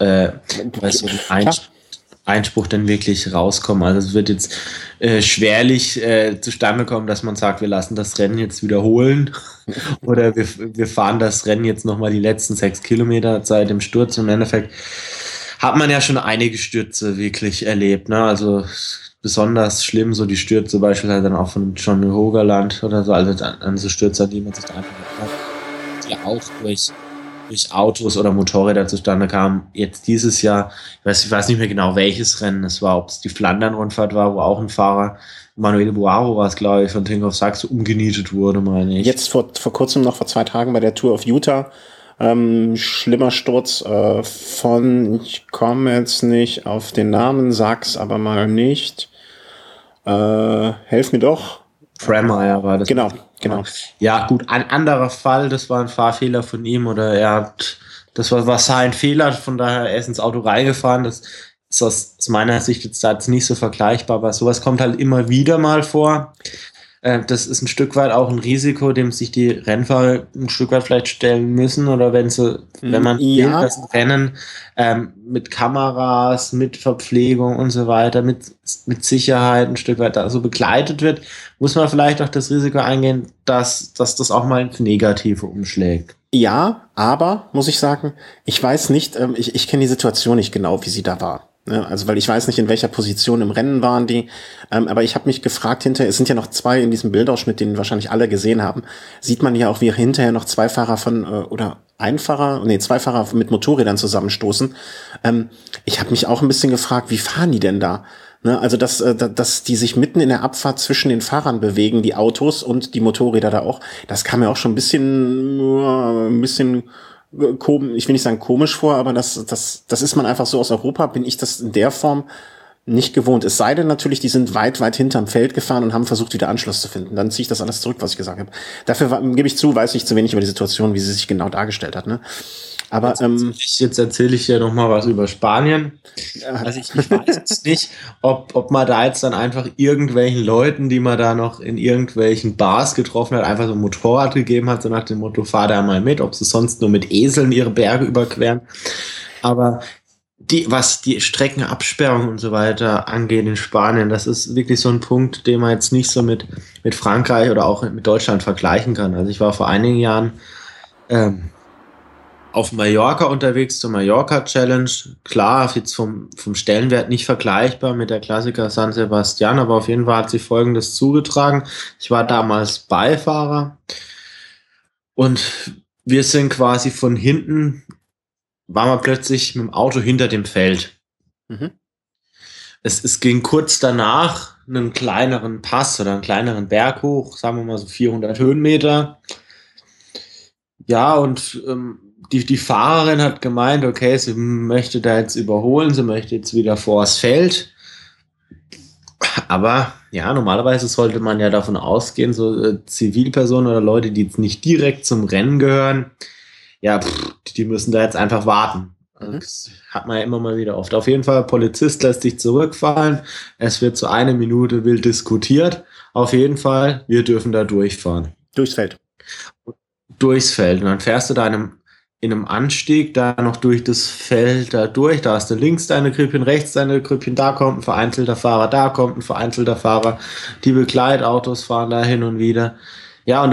Speaker 2: Einspruch denn wirklich rauskommen? Also es wird jetzt schwerlich zustande kommen, dass man sagt, wir lassen das Rennen jetzt wiederholen oder wir fahren das Rennen jetzt nochmal die letzten 6 Kilometer seit dem Sturz. Im Endeffekt hat man ja schon einige Stürze wirklich erlebt, ne? Also besonders schlimm, so die Stürze beispielsweise dann auch von John Hogerland oder so, also an so Stürze, an die man sich da einfach hat. Die auch durch Autos oder Motorräder zustande kamen. Jetzt dieses Jahr, ich weiß nicht mehr genau, welches Rennen es war, ob es die Flandern-Rundfahrt war, wo auch ein Fahrer, Manuel Boaro war es, glaube ich, von Tinkoff Saxe umgenietet wurde, meine ich.
Speaker 1: Jetzt vor kurzem noch, vor 2 Tagen bei der Tour of Utah, schlimmer Sturz ich komme jetzt nicht auf den Namen, sag's aber mal nicht. Helf mir doch.
Speaker 2: Fremeyer war das.
Speaker 1: Genau.
Speaker 2: Ja, gut, ein anderer Fall, das war ein Fahrfehler von ihm oder das war sein Fehler, von daher er ist ins Auto reingefahren. Das ist aus meiner Sicht jetzt nicht so vergleichbar, aber sowas kommt halt immer wieder mal vor. Das ist ein Stück weit auch ein Risiko, dem sich die Rennfahrer ein Stück weit vielleicht stellen müssen oder wenn man das Rennen mit Kameras, mit Verpflegung und so weiter, mit Sicherheit ein Stück weit da so begleitet wird, muss man vielleicht auch das Risiko eingehen, dass das auch mal ins Negative umschlägt.
Speaker 1: Ja, aber, muss ich sagen, ich weiß nicht, ich kenne die Situation nicht genau, wie sie da war. Also, weil ich weiß nicht, in welcher Position im Rennen waren die, aber ich habe mich gefragt hinterher, es sind ja noch 2 in diesem Bildausschnitt, den wahrscheinlich alle gesehen haben, sieht man ja auch, wie hinterher noch 2 Fahrer 2 Fahrer mit Motorrädern zusammenstoßen. Ich habe mich auch ein bisschen gefragt, wie fahren die denn da? Also, dass die sich mitten in der Abfahrt zwischen den Fahrern bewegen, die Autos und die Motorräder da auch, das kam mir auch schon ein bisschen ich will nicht sagen komisch vor, aber das ist man einfach so aus Europa, bin ich das in der Form nicht gewohnt. Es sei denn natürlich, die sind weit, weit hinterm Feld gefahren und haben versucht, wieder Anschluss zu finden. Dann ziehe ich das alles zurück, was ich gesagt habe. Dafür gebe ich zu, weiß ich zu wenig über die Situation, wie sie sich genau dargestellt hat. Ne? Aber
Speaker 2: jetzt erzähle ich dir noch mal was über Spanien. Also ich weiß jetzt nicht, ob man da jetzt dann einfach irgendwelchen Leuten, die man da noch in irgendwelchen Bars getroffen hat, einfach so ein Motorrad gegeben hat, so nach dem Motto, fahr da mal mit, ob sie sonst nur mit Eseln ihre Berge überqueren. Aber was die Streckenabsperrung und so weiter angeht in Spanien, das ist wirklich so ein Punkt, den man jetzt nicht so mit Frankreich oder auch mit Deutschland vergleichen kann. Also ich war vor einigen Jahren auf Mallorca unterwegs zur Mallorca Challenge. Klar, jetzt vom Stellenwert nicht vergleichbar mit der Klassiker San Sebastian, aber auf jeden Fall hat sich Folgendes zugetragen. Ich war damals Beifahrer und wir sind quasi von hinten, waren wir plötzlich mit dem Auto hinter dem Feld. Mhm. Es ging kurz danach einen kleineren Pass oder einen kleineren Berg hoch, sagen wir mal so 400 Höhenmeter. Ja, und die Fahrerin hat gemeint, okay, sie möchte da jetzt überholen, sie möchte jetzt wieder vors Feld. Aber ja, normalerweise sollte man ja davon ausgehen, so Zivilpersonen oder Leute, die jetzt nicht direkt zum Rennen gehören, ja, die müssen da jetzt einfach warten. Das hat man ja immer mal wieder oft. Auf jeden Fall, Polizist lässt sich zurückfallen. Es wird so 1 Minute wild diskutiert. Auf jeden Fall, wir dürfen da durchfahren.
Speaker 1: Durchs Feld.
Speaker 2: Durchs Feld. Und dann fährst du da in einem Anstieg da noch durch das Feld da durch. Da hast du links deine Grüppchen, rechts deine Grüppchen. Da kommt ein vereinzelter Fahrer, da kommt ein vereinzelter Fahrer. Die Begleitautos fahren da hin und wieder. Ja, und dann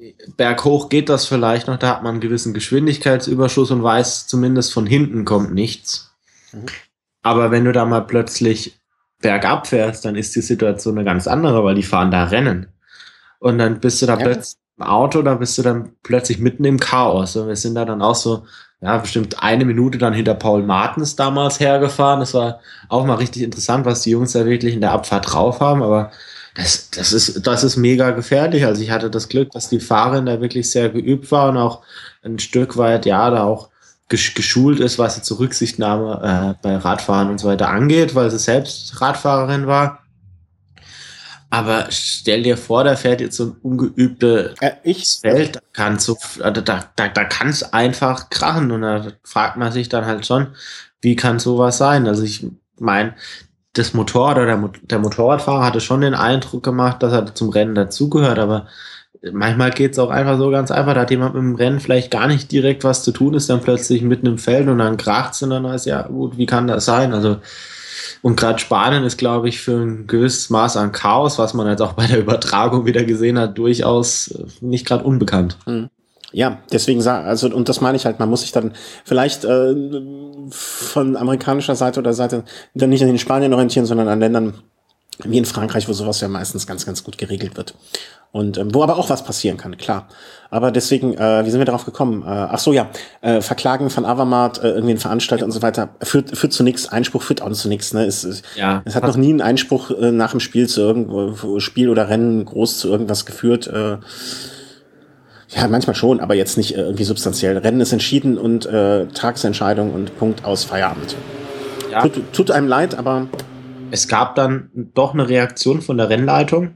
Speaker 2: berghoch geht das vielleicht noch, da hat man einen gewissen Geschwindigkeitsüberschuss und weiß zumindest von hinten kommt nichts. Aber wenn du da mal plötzlich bergab fährst, dann ist die Situation eine ganz andere, weil die fahren da Rennen. Und dann bist du da plötzlich im Auto, da bist du dann plötzlich mitten im Chaos. Und wir sind da dann auch so, ja, bestimmt 1 Minute dann hinter Paul Martens damals hergefahren. Das war auch mal richtig interessant, was die Jungs da wirklich in der Abfahrt drauf haben, aber das ist mega gefährlich. Also ich hatte das Glück, dass die Fahrerin da wirklich sehr geübt war und auch ein Stück weit, ja, da auch geschult ist, was jetzt Rücksichtnahme bei Radfahren und so weiter angeht, weil sie selbst Radfahrerin war. Aber stell dir vor, da fährt jetzt so ein ungeübtes Feld, da kann es einfach krachen und da fragt man sich dann halt schon, wie kann sowas sein? Also ich meine, das Motorrad oder der Motorradfahrer hatte schon den Eindruck gemacht, dass er zum Rennen dazugehört, aber manchmal geht es auch einfach so ganz einfach, da hat jemand mit dem Rennen vielleicht gar nicht direkt was zu tun, ist dann plötzlich mitten im Feld und dann kracht's und dann weiß ja gut, wie kann das sein? Also und gerade Spanien ist, glaube ich, für ein gewisses Maß an Chaos, was man jetzt auch bei der Übertragung wieder gesehen hat, durchaus nicht gerade unbekannt.
Speaker 1: Ja, deswegen also und das meine ich halt, man muss sich dann vielleicht von amerikanischer Seite oder Seite dann nicht an den Spaniern orientieren, sondern an Ländern wie in Frankreich, wo sowas ja meistens ganz, ganz gut geregelt wird. Und wo aber auch was passieren kann, klar. Aber deswegen, wie sind wir darauf gekommen? Ach so, ja, Verklagen von Avamat, irgendwie ein Veranstalter und so weiter, führt zu nichts, Einspruch führt auch zu nichts. Ne? Es hat noch nie ein Einspruch nach dem Spiel zu irgendwo, Spiel oder Rennen groß zu irgendwas geführt. Ja, manchmal schon, aber jetzt nicht irgendwie substanziell. Rennen ist entschieden und Tagesentscheidung und Punkt aus Feierabend. Ja. Tut einem leid, aber
Speaker 2: es gab dann doch eine Reaktion von der Rennleitung.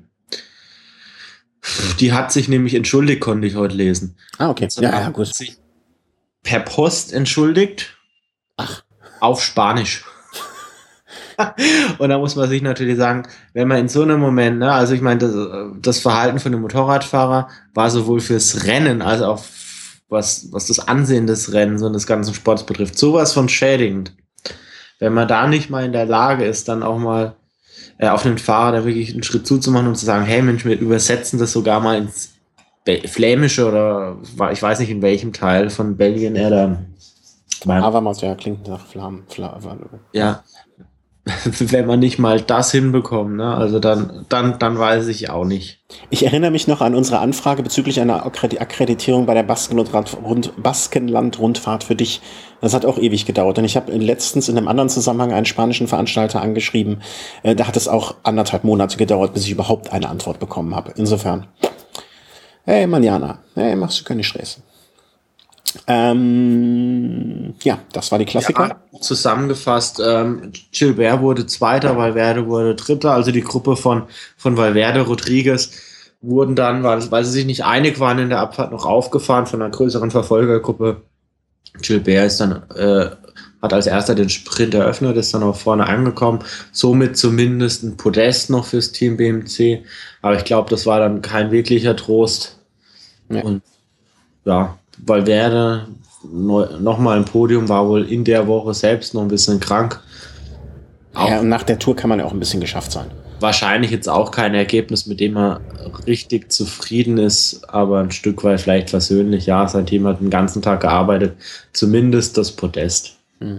Speaker 2: Die hat sich nämlich entschuldigt, konnte ich heute lesen.
Speaker 1: Ah, okay.
Speaker 2: Ja, gut. Sich per Post entschuldigt.
Speaker 1: Ach.
Speaker 2: Auf Spanisch. Und da muss man sich natürlich sagen, wenn man in so einem Moment, ne, also ich meine, das Verhalten von dem Motorradfahrer war sowohl fürs Rennen als auch was das Ansehen des Rennens und des ganzen Sports betrifft, sowas von schädigend. Wenn man da nicht mal in der Lage ist, dann auch mal auf den Fahrer da wirklich einen Schritt zuzumachen und zu sagen, hey Mensch, wir übersetzen das sogar mal ins Flämische oder ich weiß nicht in welchem Teil von Belgien er da.
Speaker 1: Avamat, ja, klingt nach Flammen.
Speaker 2: Ja. Wenn man nicht mal das hinbekommt, ne? Also dann weiß ich auch nicht.
Speaker 1: Ich erinnere mich noch an unsere Anfrage bezüglich einer Akkreditierung bei der Baskenland-Rundfahrt für dich. Das hat auch ewig gedauert. Und ich habe letztens in einem anderen Zusammenhang einen spanischen Veranstalter angeschrieben. Da hat es auch 1,5 Monate gedauert, bis ich überhaupt eine Antwort bekommen habe. Insofern, hey Manjana, hey, machst du keine Stress. Ja, das war die Klassiker.
Speaker 2: Ja, zusammengefasst, Gilbert wurde Zweiter, Valverde wurde Dritter, also die Gruppe von Valverde, Rodriguez wurden dann, weil sie sich nicht einig waren in der Abfahrt, noch aufgefahren von einer größeren Verfolgergruppe. Gilbert ist dann, hat als erster den Sprint eröffnet, ist dann auch vorne angekommen, somit zumindest ein Podest noch fürs Team BMC, aber ich glaube, das war dann kein wirklicher Trost. Ja. Und ja, Valverde nochmal im Podium, war wohl in der Woche selbst noch ein bisschen krank.
Speaker 1: Ja, und nach der Tour kann man ja auch ein bisschen geschafft sein.
Speaker 2: Wahrscheinlich jetzt auch kein Ergebnis, mit dem er richtig zufrieden ist, aber ein Stück weit vielleicht versöhnlich. Ja, sein Team hat den ganzen Tag gearbeitet, zumindest das Podest.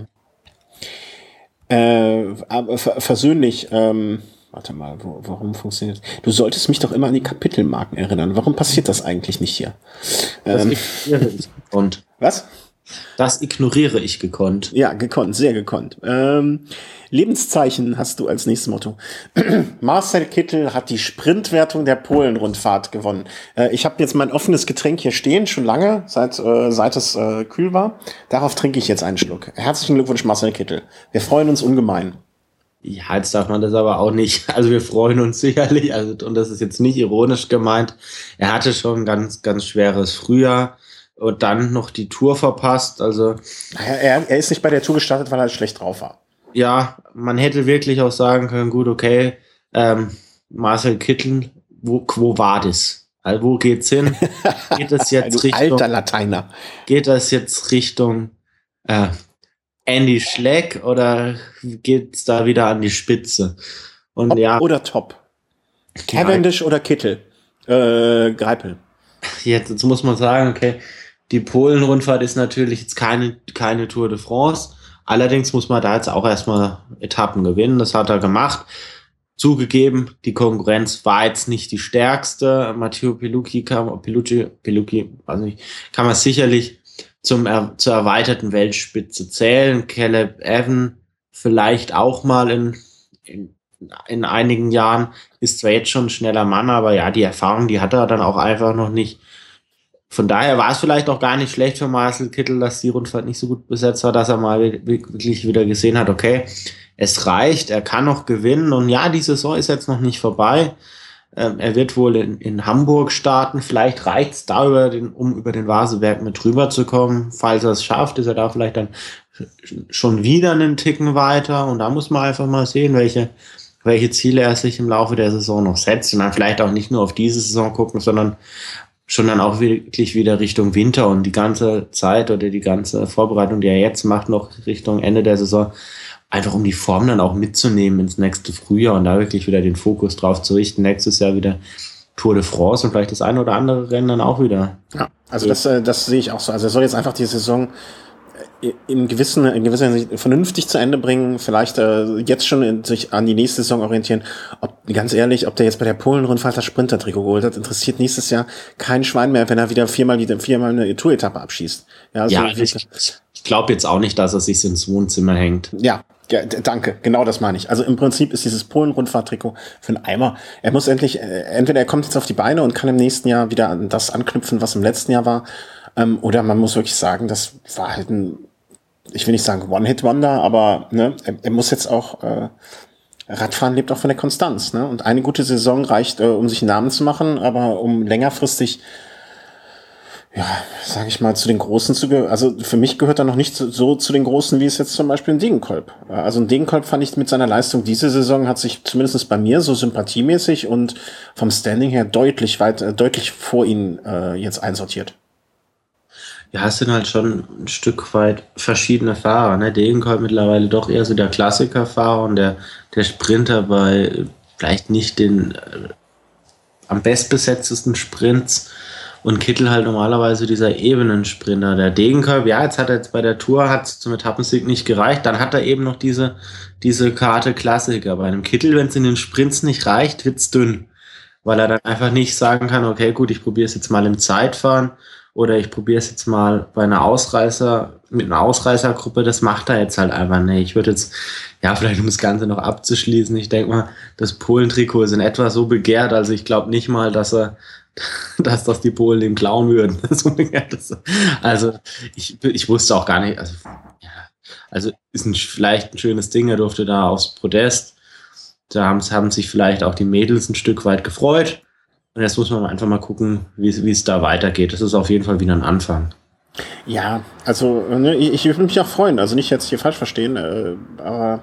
Speaker 1: Aber versöhnlich, warte mal, warum funktioniert das? Du solltest mich doch immer an die Kapitelmarken erinnern. Warum passiert das eigentlich nicht hier?
Speaker 2: Das ignoriere ich gekonnt.
Speaker 1: Was?
Speaker 2: Das ignoriere ich gekonnt.
Speaker 1: Ja, gekonnt, sehr gekonnt. Lebenszeichen hast du als nächstes Motto. Marcel Kittel hat die Sprintwertung der Polen-Rundfahrt gewonnen. Ich habe jetzt mein offenes Getränk hier stehen, schon lange, seit es kühl war. Darauf trinke ich jetzt einen Schluck. Herzlichen Glückwunsch, Marcel Kittel. Wir freuen uns ungemein.
Speaker 2: Ja, jetzt darf man das aber auch nicht. Also wir freuen uns sicherlich, und das ist jetzt nicht ironisch gemeint. Er hatte schon ein ganz, ganz schweres Frühjahr und dann noch die Tour verpasst. Also
Speaker 1: er ist nicht bei der Tour gestartet, weil er schlecht drauf war.
Speaker 2: Ja, man hätte wirklich auch sagen können, gut, okay, Marcel Kittel, wo war das? Also wo geht's hin? Geht das jetzt Richtung
Speaker 1: alter Lateiner?
Speaker 2: Geht das jetzt Richtung Andy Schleck oder geht's da wieder an die Spitze? Und
Speaker 1: Top oder Top? Cavendish oder Kittel? Greipel.
Speaker 2: Jetzt muss man sagen, okay, die Polen-Rundfahrt ist natürlich jetzt keine Tour de France. Allerdings muss man da jetzt auch erstmal Etappen gewinnen. Das hat er gemacht. Zugegeben, die Konkurrenz war jetzt nicht die stärkste. Matteo Pelucci, weiß nicht, kann man sicherlich zur erweiterten Weltspitze zählen. Caleb Evan vielleicht auch mal in einigen Jahren, ist zwar jetzt schon ein schneller Mann, aber ja, die Erfahrung, die hat er dann auch einfach noch nicht. Von daher war es vielleicht auch gar nicht schlecht für Marcel Kittel, dass die Rundfahrt nicht so gut besetzt war, dass er mal wirklich wieder gesehen hat, okay, es reicht, er kann noch gewinnen und ja, die Saison ist jetzt noch nicht vorbei. Er wird wohl in Hamburg starten, vielleicht reicht es da, um über den Vaseberg mit rüber zu kommen. Falls er es schafft, ist er da vielleicht dann schon wieder einen Ticken weiter und da muss man einfach mal sehen, welche Ziele er sich im Laufe der Saison noch setzt und dann vielleicht auch nicht nur auf diese Saison gucken, sondern schon dann auch wirklich wieder Richtung Winter und die ganze Zeit oder die ganze Vorbereitung, die er jetzt macht, noch Richtung Ende der Saison, einfach um die Form dann auch mitzunehmen ins nächste Frühjahr und da wirklich wieder den Fokus drauf zu richten. Nächstes Jahr wieder Tour de France und vielleicht das eine oder andere Rennen dann auch wieder.
Speaker 1: Ja, also das sehe ich auch so. Also er soll jetzt einfach die Saison in gewisser Hinsicht vernünftig zu Ende bringen, vielleicht jetzt schon sich an die nächste Saison orientieren. Ganz ehrlich, ob der jetzt bei der Polen-Rundfahrt das Sprinter-Trikot geholt hat, interessiert nächstes Jahr kein Schwein mehr, wenn er wieder viermal eine Tour-Etappe abschießt. Ja, also
Speaker 2: ich glaube jetzt auch nicht, dass er sich ins Wohnzimmer hängt.
Speaker 1: Ja, danke, genau das meine ich. Also im Prinzip ist dieses Polen-Rundfahrt-Trikot für einen Eimer. Er muss endlich, entweder er kommt jetzt auf die Beine und kann im nächsten Jahr wieder an das anknüpfen, was im letzten Jahr war, oder man muss wirklich sagen, das war halt ich will nicht sagen One-Hit-Wonder, aber ne, er muss jetzt auch, Radfahren lebt auch von der Konstanz, ne? Und eine gute Saison reicht, um sich einen Namen zu machen, aber um längerfristig, ja, sage ich mal, zu den Großen also für mich gehört er noch nicht so zu den Großen, wie es jetzt zum Beispiel ein Degenkolb. Also ein Degenkolb fand ich mit seiner Leistung diese Saison hat sich zumindest bei mir so sympathiemäßig und vom Standing her deutlich vor ihn jetzt einsortiert.
Speaker 2: Ja, es sind halt schon ein Stück weit verschiedene Fahrer. Ne? Degenkolb mittlerweile doch eher so der Klassikerfahrer und der Sprinter bei vielleicht nicht den am bestbesetztesten Sprints und Kittel halt normalerweise dieser Ebenensprinter. Der Degenkolb, ja, jetzt bei der Tour hat es zum Etappensieg nicht gereicht, dann hat er eben noch diese Karte Klassiker. Bei einem Kittel, wenn es in den Sprints nicht reicht, wird's dünn, weil er dann einfach nicht sagen kann, okay, gut, ich probiere es jetzt mal im Zeitfahren oder ich probiere es jetzt mal mit einer Ausreißergruppe, das macht er jetzt halt einfach nicht. Ich würde jetzt, ja, vielleicht um das Ganze noch abzuschließen, ich denke mal, das Polen-Trikot ist in etwa so begehrt, also ich glaube nicht mal, dass das die Polen ihm klauen würden. Also ich wusste auch gar nicht, also ist vielleicht ein schönes Ding, er durfte da aufs Podest, da haben sich vielleicht auch die Mädels ein Stück weit gefreut. Und jetzt muss man einfach mal gucken, wie es da weitergeht. Das ist auf jeden Fall wieder ein Anfang.
Speaker 1: Ja, also ne, ich würde mich auch freuen. Also nicht jetzt hier falsch verstehen, aber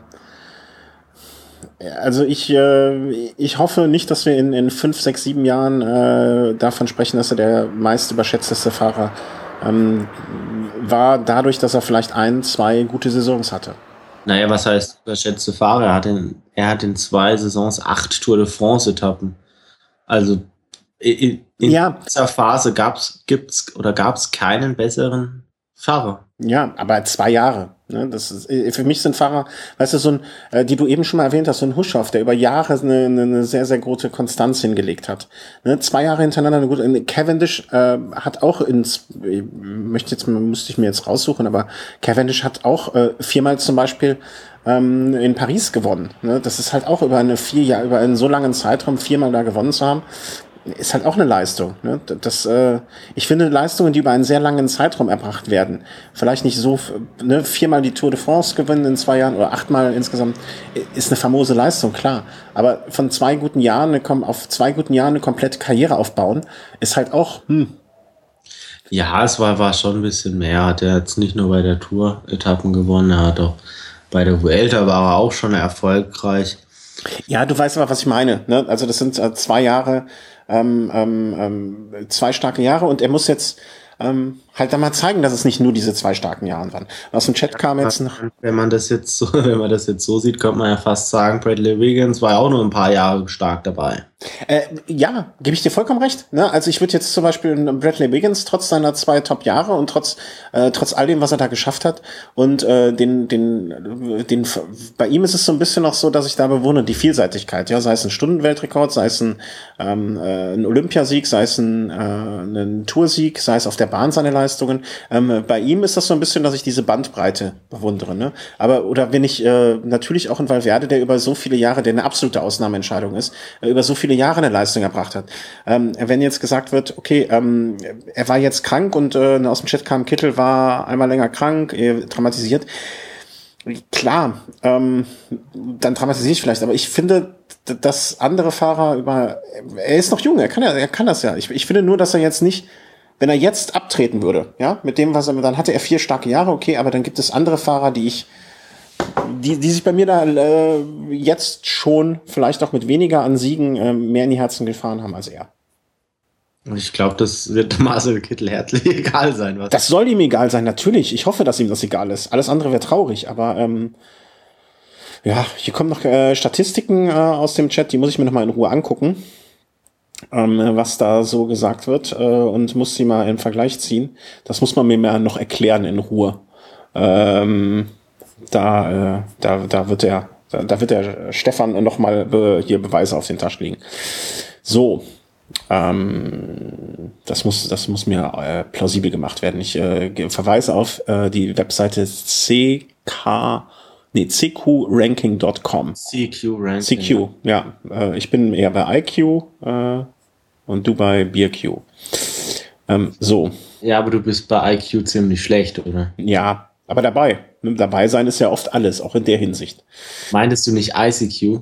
Speaker 1: also ich hoffe nicht, dass wir in 5, 6, 7 Jahren davon sprechen, dass er der meist überschätzteste Fahrer war, dadurch, dass er vielleicht 1, 2 gute Saisons hatte.
Speaker 2: Naja, was heißt überschätzte Fahrer? Er hat in 2 Saisons 8 Tour de France-Etappen. Also in dieser Phase gab's keinen besseren Fahrer.
Speaker 1: Ja, aber 2 Jahre. Ne? Das ist, für mich sind Fahrer, weißt du, die du eben schon mal erwähnt hast, so ein Huschow, der über Jahre eine sehr, sehr große Konstanz hingelegt hat. Ne? 2 Jahre hintereinander eine gute. Cavendish hat auch musste ich mir jetzt raussuchen, aber Cavendish hat auch 4-mal zum Beispiel in Paris gewonnen. Ne? Das ist halt auch über einen so langen Zeitraum 4-mal da gewonnen zu haben. Ist halt auch eine Leistung. Ne? Ich finde Leistungen, die über einen sehr langen Zeitraum erbracht werden, vielleicht nicht so, ne, 4-mal die Tour de France gewinnen in 2 Jahren oder 8-mal insgesamt, ist eine famose Leistung, klar. Aber von 2 guten Jahren auf 2 guten Jahren eine komplette Karriere aufbauen, ist halt auch,
Speaker 2: Ja, es war schon ein bisschen mehr. Hat er jetzt nicht nur bei der Tour Etappen gewonnen, er hat auch bei der Vuelta war er auch schon erfolgreich.
Speaker 1: Ja, du weißt aber, was ich meine. Ne? Also das sind 2 Jahre, 2 starke Jahre und er muss jetzt halt dann mal zeigen, dass es nicht nur diese 2 starken Jahre waren. Aus dem Chat kam jetzt noch.
Speaker 2: Wenn man das jetzt so sieht, könnte man ja fast sagen, Bradley Wiggins war ja auch nur ein paar Jahre stark dabei.
Speaker 1: Ja, gebe ich dir vollkommen recht. Ne? Also ich würde jetzt zum Beispiel Bradley Wiggins trotz seiner 2 Top-Jahre und trotz all dem, was er da geschafft hat und bei ihm ist es so ein bisschen noch so, dass ich da bewundere die Vielseitigkeit. Ja, sei es ein Stundenweltrekord, sei es ein Olympiasieg, sei es ein Toursieg, sei es auf der Bahn seine Leistungen. Bei ihm ist das so ein bisschen, dass ich diese Bandbreite bewundere. Ne? Oder wenn ich natürlich auch in Valverde, der über so viele Jahre, der eine absolute Ausnahmeentscheidung ist, über so viele Jahre eine Leistung erbracht hat. Wenn jetzt gesagt wird, okay, er war jetzt krank und aus dem Chat kam, Kittel war einmal länger krank, traumatisiert. Klar, dann dramatisiere ich vielleicht, aber ich finde, dass andere Fahrer er ist noch jung, er kann das ja. Ich finde nur, dass er jetzt nicht, wenn er jetzt abtreten würde, ja, mit dem, dann hatte er 4 starke Jahre, okay, aber dann gibt es andere Fahrer, die sich bei mir da jetzt schon vielleicht auch mit weniger an Siegen mehr in die Herzen gefahren haben als er.
Speaker 2: Und ich glaube, das wird Marcel Kittel herzlich egal sein.
Speaker 1: Das soll ihm egal sein, natürlich. Ich hoffe, dass ihm das egal ist. Alles andere wäre traurig, aber ja, hier kommen noch Statistiken aus dem Chat, die muss ich mir nochmal in Ruhe angucken, was da so gesagt wird und muss sie mal im Vergleich ziehen. Das muss man mir mal noch erklären in Ruhe. Da wird der Stefan noch mal hier Beweise auf den Tisch legen. So, das muss mir plausibel gemacht werden. Ich verweise auf die Webseite cqranking.com. CQ, ja. Ich bin eher bei IQ und du bei BRQ. So.
Speaker 2: Ja, aber du bist bei IQ ziemlich schlecht, oder?
Speaker 1: Ja. Aber dabei sein ist ja oft alles, auch in der Hinsicht.
Speaker 2: Meintest du nicht ICQ?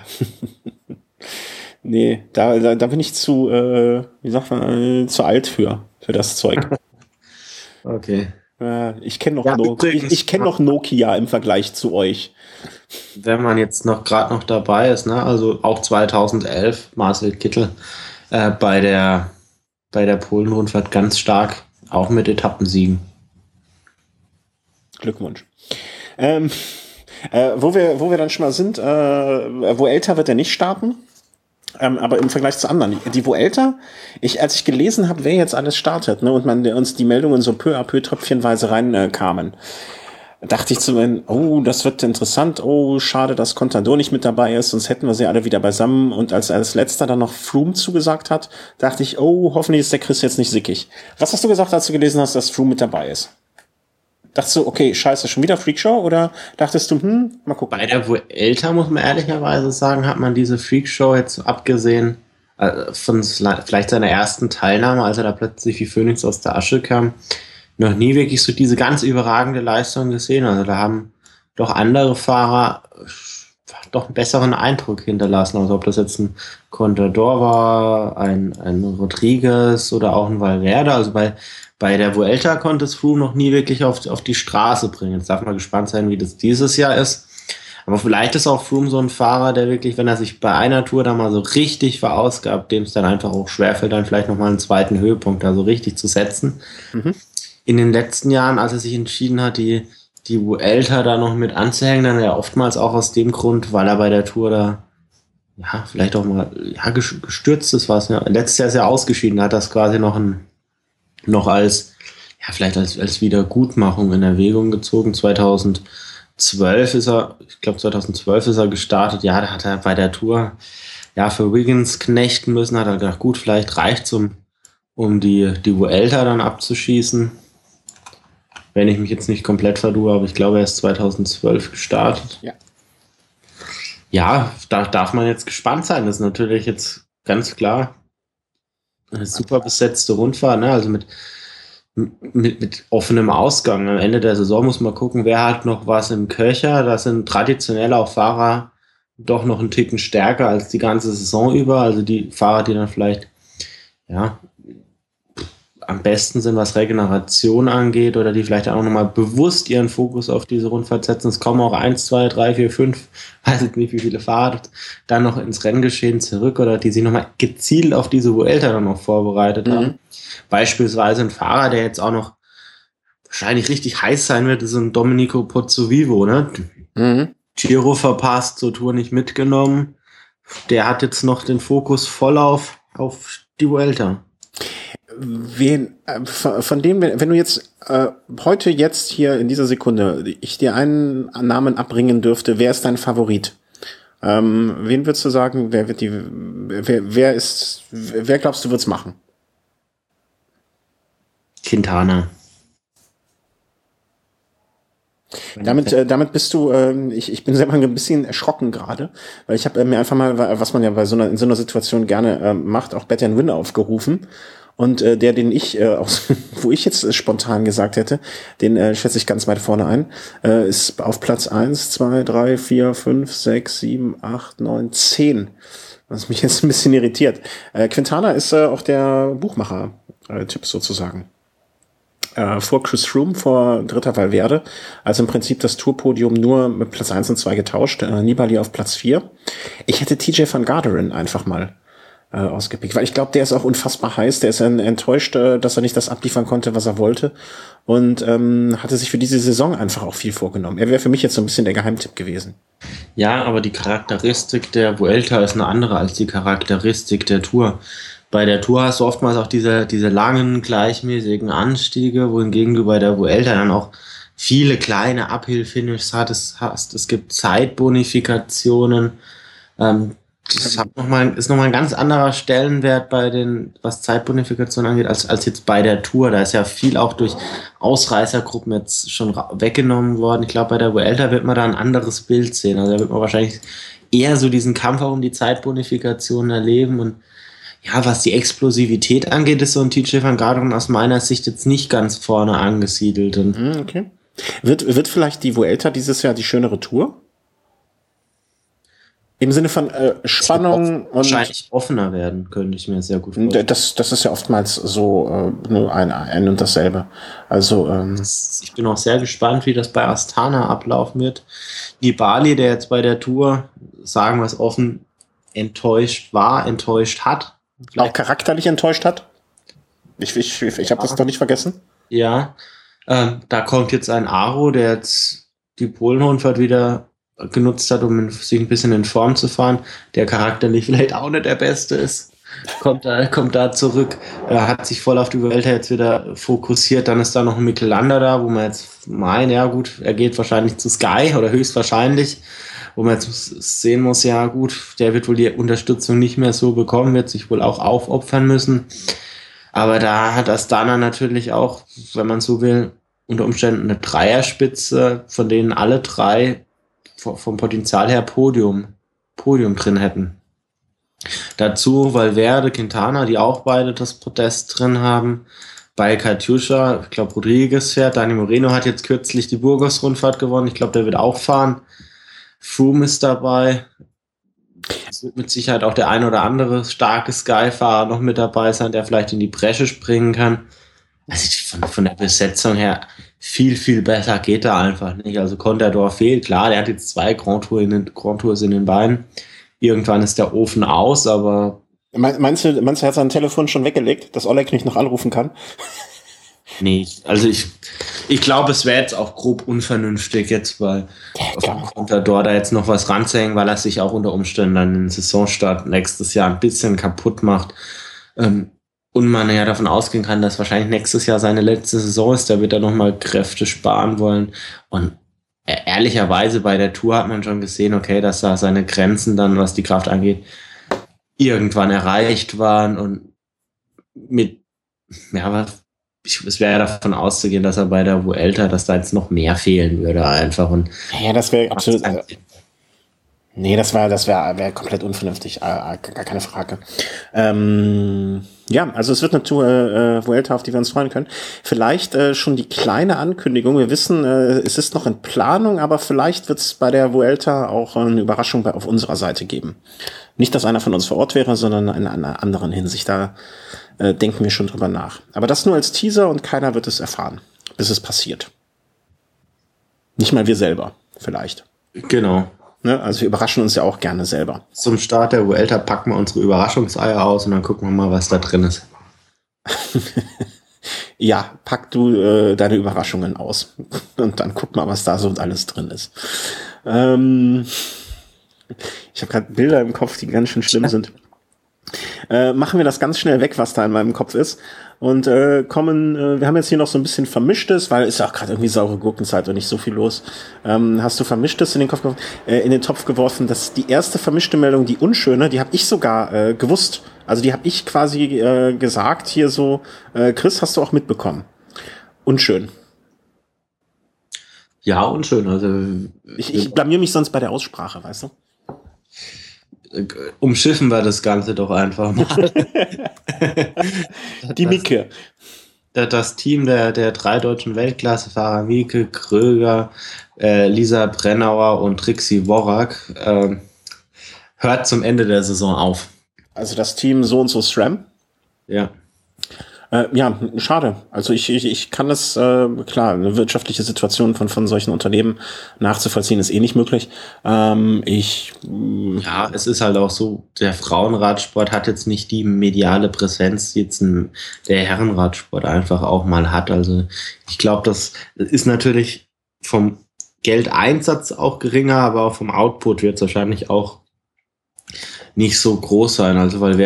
Speaker 1: Nee, da bin ich zu, wie sagt man, zu alt für das Zeug.
Speaker 2: Okay.
Speaker 1: Ich kenne noch Nokia im Vergleich zu euch.
Speaker 2: Wenn man jetzt gerade noch dabei ist, ne, also auch 2011 Marcel Kittel bei der Polen-Rundfahrt ganz stark, auch mit Etappensiegen.
Speaker 1: Glückwunsch. Wo wir dann schon mal sind, Vuelta wird er nicht starten, aber im Vergleich zu anderen. Die Vuelta, als ich gelesen habe, wer jetzt alles startet, ne, und uns die Meldungen so peu à peu tröpfchenweise reinkamen, dachte ich zu mir, oh, das wird interessant, oh, schade, dass Contador nicht mit dabei ist, sonst hätten wir sie alle wieder beisammen. Und als letzter dann noch Froome zugesagt hat, dachte ich, oh, hoffentlich ist der Chris jetzt nicht sickig. Was hast du gesagt, als du gelesen hast, dass Froome mit dabei ist? Dachtest du, okay, scheiße, schon wieder Freakshow? Oder dachtest du, mal gucken?
Speaker 2: Bei der Vuelta, muss man ehrlicherweise sagen, hat man diese Freakshow jetzt abgesehen von vielleicht seiner ersten Teilnahme, als er da plötzlich wie Phönix aus der Asche kam, noch nie wirklich so diese ganz überragende Leistung gesehen. Also da haben doch andere Fahrer doch einen besseren Eindruck hinterlassen. Also ob das jetzt ein Contador war, ein Rodriguez oder auch ein Valverde. Also bei der Vuelta konnte es Froome noch nie wirklich auf die Straße bringen. Jetzt darf man gespannt sein, wie das dieses Jahr ist. Aber vielleicht ist auch Froome so ein Fahrer, der wirklich, wenn er sich bei einer Tour da mal so richtig verausgabt, dem es dann einfach auch schwerfällt, dann vielleicht nochmal einen zweiten Höhepunkt da so richtig zu setzen. Mhm. In den letzten Jahren, als er sich entschieden hat, die Vuelta da noch mit anzuhängen, dann ja oftmals auch aus dem Grund, weil er bei der Tour da ja vielleicht auch mal gestürzt ist, was ja letztes Jahr ist er ausgeschieden, hat das quasi noch als Wiedergutmachung in Erwägung gezogen. 2012 ist er gestartet. Ja, da hat er bei der Tour für Wiggins knechten müssen. Hat er gedacht, gut, vielleicht reicht's, um die Vuelta dann abzuschießen. Wenn ich mich jetzt nicht komplett vertue, aber ich glaube, er ist 2012 gestartet. Ja. Ja, da darf man jetzt gespannt sein. Das ist natürlich jetzt ganz klar eine super besetzte Rundfahrt, ne? Also mit offenem Ausgang. Am Ende der Saison muss man gucken, wer hat noch was im Köcher. Da sind traditionell auch Fahrer doch noch einen Ticken stärker als die ganze Saison über. Also die Fahrer, die dann vielleicht am besten sind, was Regeneration angeht, oder die vielleicht auch nochmal bewusst ihren Fokus auf diese Rundfahrt setzen. Es kommen auch 1, 2, 3, 4, 5, weiß ich nicht, wie viele Fahrer dann noch ins Renngeschehen zurück, oder die sich nochmal gezielt auf diese Vuelta dann noch vorbereitet haben. Beispielsweise ein Fahrer, der jetzt auch noch wahrscheinlich richtig heiß sein wird, ist ein Domenico Pozzovivo, ne? Giro verpasst, zur Tour nicht mitgenommen. der hat jetzt noch den Fokus voll auf die Vuelta.
Speaker 1: Wen, von dem, wenn du jetzt heute jetzt hier in dieser Sekunde ich dir einen Namen abbringen dürfte, wer ist dein Favorit? Wen würdest du sagen, wer glaubst du wird's machen?
Speaker 2: Quintana.
Speaker 1: Damit bist du, ich bin selber ein bisschen erschrocken gerade, weil ich habe mir einfach mal, was man ja in so einer Situation gerne macht, auch Bet and Win aufgerufen. Und den ich, wo ich jetzt spontan gesagt hätte, den schätze ich ganz weit vorne ein, ist auf Platz 1, 2, 3, 4, 5, 6, 7, 8, 9, 10. Was mich jetzt ein bisschen irritiert. Quintana ist auch der Buchmacher-Tipp sozusagen. Vor Chris Froome, vor dritter Valverde. Also im Prinzip das Tourpodium nur mit Platz 1 und 2 getauscht. Nibali auf Platz 4. Ich hätte TJ van Garderen einfach mal ausgepickt, weil ich glaube, der ist auch unfassbar heiß. Der ist enttäuscht, dass er nicht das abliefern konnte, was er wollte. Und hatte sich für diese Saison einfach auch viel vorgenommen. Er wäre für mich jetzt so ein bisschen der Geheimtipp gewesen.
Speaker 2: Ja, aber die Charakteristik der Vuelta ist eine andere als die Charakteristik der Tour. Bei der Tour hast du oftmals auch diese langen, gleichmäßigen Anstiege, wohingegen du bei der Vuelta dann auch viele kleine Uphill-Finishes hast. Es gibt Zeitbonifikationen. Das ist nochmal ein ganz anderer Stellenwert was Zeitbonifikation angeht, als jetzt bei der Tour. Da ist ja viel auch durch Ausreißergruppen jetzt schon weggenommen worden. Ich glaube, bei der Vuelta wird man da ein anderes Bild sehen. Also da wird man wahrscheinlich eher so diesen Kampf auch um die Zeitbonifikation erleben. Und ja, was die Explosivität angeht, ist so ein TJ van Garderen aus meiner Sicht jetzt nicht ganz vorne angesiedelt. Und
Speaker 1: okay. Wird vielleicht die Vuelta dieses Jahr die schönere Tour? Im Sinne von Spannung und
Speaker 2: wahrscheinlich offener werden, könnte ich mir sehr gut vorstellen.
Speaker 1: Das ist ja oftmals so nur ein und dasselbe. Also
Speaker 2: ich bin auch sehr gespannt, wie das bei Astana ablaufen wird. Nibali, der jetzt bei der Tour, sagen wir es offen, enttäuscht hat.
Speaker 1: Auch charakterlich enttäuscht hat. Ich habe das doch nicht vergessen.
Speaker 2: Ja, da kommt jetzt ein Aro, der jetzt die Polen-Rundfahrt wieder genutzt hat, um sich ein bisschen in Form zu fahren, der charakterlich vielleicht auch nicht der Beste ist, kommt da zurück, hat sich voll auf die Welt jetzt wieder fokussiert. Dann ist da noch ein Mikel Landa da, wo man jetzt meint, ja gut, er geht wahrscheinlich zu Sky oder höchstwahrscheinlich, wo man jetzt sehen muss, ja gut, der wird wohl die Unterstützung nicht mehr so bekommen, wird sich wohl auch aufopfern müssen. Aber da hat Astana natürlich auch, wenn man so will, unter Umständen eine Dreierspitze, von denen alle drei vom Potenzial her Podium drin hätten. Dazu Valverde, Quintana, die auch beide das Podest drin haben. Bei Katusha, ich glaube Rodriguez fährt. Dani Moreno hat jetzt kürzlich die Burgos-Rundfahrt gewonnen. Ich glaube, der wird auch fahren. Froome ist dabei. Es wird mit Sicherheit auch der ein oder andere starke Sky-Fahrer noch mit dabei sein, der vielleicht in die Bresche springen kann. Also von der Besetzung her viel, viel besser geht da einfach nicht. Also Contador fehlt, klar, der hat jetzt 2 Grand Tours in den Beinen. Irgendwann ist der Ofen aus, aber...
Speaker 1: Meinst du, er hat sein Telefon schon weggelegt, dass Oleg nicht noch anrufen kann?
Speaker 2: Nee, also ich glaube, es wäre jetzt auch grob unvernünftig, jetzt bei Contador da jetzt noch was ranzuhängen, weil er sich auch unter Umständen dann den Saisonstart nächstes Jahr ein bisschen kaputt macht. Und man ja davon ausgehen kann, dass wahrscheinlich nächstes Jahr seine letzte Saison ist, da wird er nochmal Kräfte sparen wollen. Und ehrlicherweise bei der Tour hat man schon gesehen, okay, dass da seine Grenzen dann, was die Kraft angeht, irgendwann erreicht waren. Und es wäre ja davon auszugehen, dass er bei der Vuelta, dass da jetzt noch mehr fehlen würde einfach. Und
Speaker 1: ja, das wäre absolut... Nee, das wäre komplett unvernünftig, gar keine Frage. Ja, also es wird eine Tour Vuelta, auf die wir uns freuen können. Vielleicht schon die kleine Ankündigung. Wir wissen, es ist noch in Planung, aber vielleicht wird es bei der Vuelta auch eine Überraschung auf unserer Seite geben. Nicht, dass einer von uns vor Ort wäre, sondern in einer anderen Hinsicht. Da denken wir schon drüber nach. Aber das nur als Teaser und keiner wird es erfahren, bis es passiert. Nicht mal wir selber, vielleicht.
Speaker 2: Genau.
Speaker 1: Ne? Also wir überraschen uns ja auch gerne selber.
Speaker 2: Zum Start der Vuelta packen wir unsere Überraschungseier aus und dann gucken wir mal, was da drin ist.
Speaker 1: Ja, pack du deine Überraschungen aus und dann guck mal, was da so alles drin ist. Ich Ich habe gerade Bilder im Kopf, die ganz schön schlimm sind. Machen wir das ganz schnell weg, was da in meinem Kopf ist. Und wir haben jetzt hier noch so ein bisschen Vermischtes, weil ist ja auch gerade irgendwie saure Gurkenzeit und nicht so viel los. Hast du Vermischtes in den Topf geworfen? Das ist die erste vermischte Meldung, die unschöne, die habe ich sogar gewusst. Also die habe ich quasi gesagt hier so. Chris, hast du auch mitbekommen? Unschön.
Speaker 2: Ja, unschön. Also
Speaker 1: ich blamier mich sonst bei der Aussprache, weißt du?
Speaker 2: Umschiffen wir das Ganze doch einfach mal.
Speaker 1: Die Mieke.
Speaker 2: Das Team der 3 deutschen Weltklassefahrer, Mieke, Kröger, Lisa Brennauer und Trixie Worrack, hört zum Ende der Saison auf.
Speaker 1: Also das Team so und so SRAM?
Speaker 2: Ja.
Speaker 1: Ja, schade. Also ich kann das, klar, eine wirtschaftliche Situation von solchen Unternehmen nachzuvollziehen ist nicht möglich.
Speaker 2: Ja, es ist halt auch so, der Frauenradsport hat jetzt nicht die mediale Präsenz, die jetzt der Herrenradsport einfach auch mal hat. Also ich glaube, das ist natürlich vom Geldeinsatz auch geringer, aber auch vom Output wird es wahrscheinlich auch nicht so groß sein. Also weil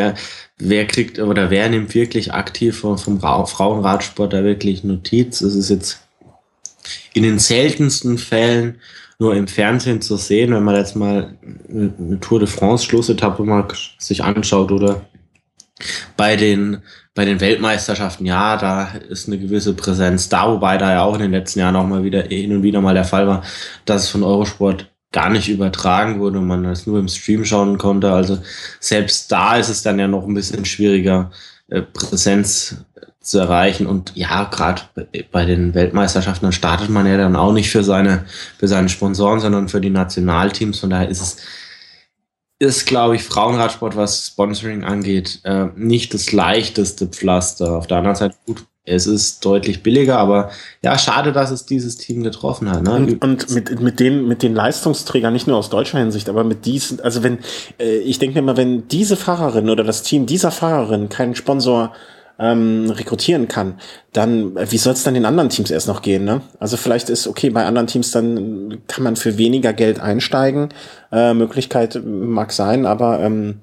Speaker 2: wer nimmt wirklich aktiv vom Frauenradsport da wirklich Notiz? Es ist jetzt in den seltensten Fällen nur im Fernsehen zu sehen, wenn man jetzt mal eine Tour de France Schlussetappe mal sich anschaut oder bei den Weltmeisterschaften, ja, da ist eine gewisse Präsenz da, wobei da ja auch in den letzten Jahren auch mal wieder hin und wieder mal der Fall war, dass es von Eurosport gar nicht übertragen wurde und man das nur im Stream schauen konnte. Also selbst da ist es dann ja noch ein bisschen schwieriger, Präsenz zu erreichen. Und ja, gerade bei den Weltmeisterschaften, dann startet man ja dann auch nicht für seine Sponsoren, sondern für die Nationalteams. Von daher ist, glaube ich, Frauenradsport, was Sponsoring angeht, nicht das leichteste Pflaster. Auf der anderen Seite, gut, es ist deutlich billiger, aber ja, schade, dass es dieses Team getroffen hat. Ne?
Speaker 1: Und mit den Leistungsträgern, nicht nur aus deutscher Hinsicht, aber mit diesen, also ich denke mir immer, wenn diese Fahrerin oder das Team dieser Fahrerin keinen Sponsor rekrutieren kann, dann wie soll es dann den anderen Teams erst noch gehen, ne? Also vielleicht ist okay, bei anderen Teams dann kann man für weniger Geld einsteigen, Möglichkeit mag sein, aber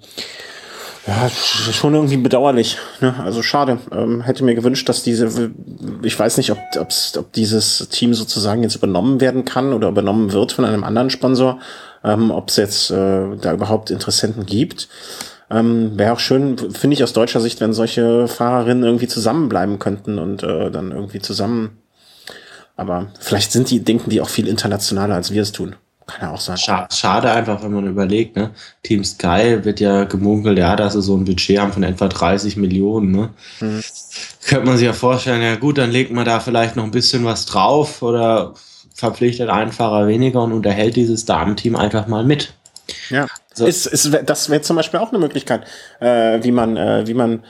Speaker 1: ja, schon irgendwie bedauerlich, ne? Also schade. Hätte mir gewünscht, dass ich weiß nicht, ob dieses Team sozusagen jetzt übernommen werden kann oder übernommen wird von einem anderen Sponsor, ob es jetzt da überhaupt Interessenten gibt. Wäre auch schön, finde ich aus deutscher Sicht, wenn solche Fahrerinnen irgendwie zusammenbleiben könnten und dann irgendwie zusammen. Aber vielleicht denken die auch viel internationaler, als wir es tun. Kann ja auch sein.
Speaker 2: Schade einfach, wenn man überlegt, ne? Team Sky wird ja gemunkelt, ja, dass sie so ein Budget haben von etwa 30 Millionen, ne? Könnte man sich ja vorstellen, ja gut, dann legt man da vielleicht noch ein bisschen was drauf oder verpflichtet einen Fahrer weniger und unterhält dieses Damenteam einfach mal mit.
Speaker 1: Ja, so. Das wäre zum Beispiel auch eine Möglichkeit, wie man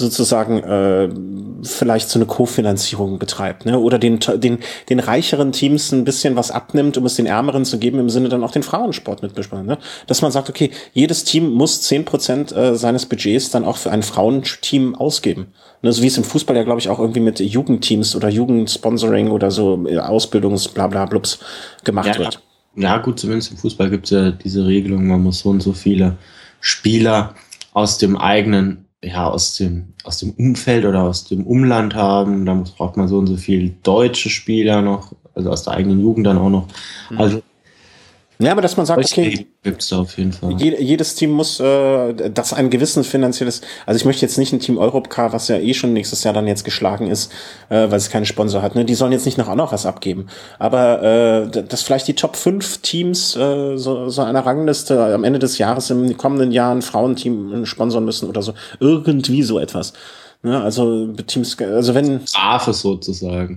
Speaker 1: sozusagen vielleicht so eine Kofinanzierung betreibt, ne? Oder den reicheren Teams ein bisschen was abnimmt, um es den ärmeren zu geben, im Sinne dann auch den Frauensport mitbesprechen, ne? Dass man sagt, okay, jedes Team muss 10% seines Budgets dann auch für ein Frauenteam ausgeben. Ne? So wie es im Fußball ja, glaube ich, auch irgendwie mit Jugendteams oder Jugendsponsoring oder so Ausbildungs-Blablablups gemacht wird.
Speaker 2: Ja, gut, zumindest im Fußball gibt es ja diese Regelung, man muss so und so viele Spieler aus dem eigenen, ja, aus dem Umfeld oder aus dem Umland haben. Da braucht man so und so viele deutsche Spieler noch, also aus der eigenen Jugend dann auch noch. Also
Speaker 1: ja, aber dass man sagt, okay,
Speaker 2: gibt's da auf jeden Fall.
Speaker 1: Jedes Team muss das ein gewissen finanzielles, also ich möchte jetzt nicht ein Team Europcar, was ja schon nächstes Jahr dann jetzt geschlagen ist, weil es keinen Sponsor hat, ne? Die sollen jetzt nicht noch auch noch was abgeben. Aber dass vielleicht die Top 5 Teams so einer Rangliste am Ende des Jahres im kommenden Jahr ein Frauenteam sponsern müssen oder so. Irgendwie so etwas. Ne? Also Teams, also wenn
Speaker 2: Strafe sozusagen.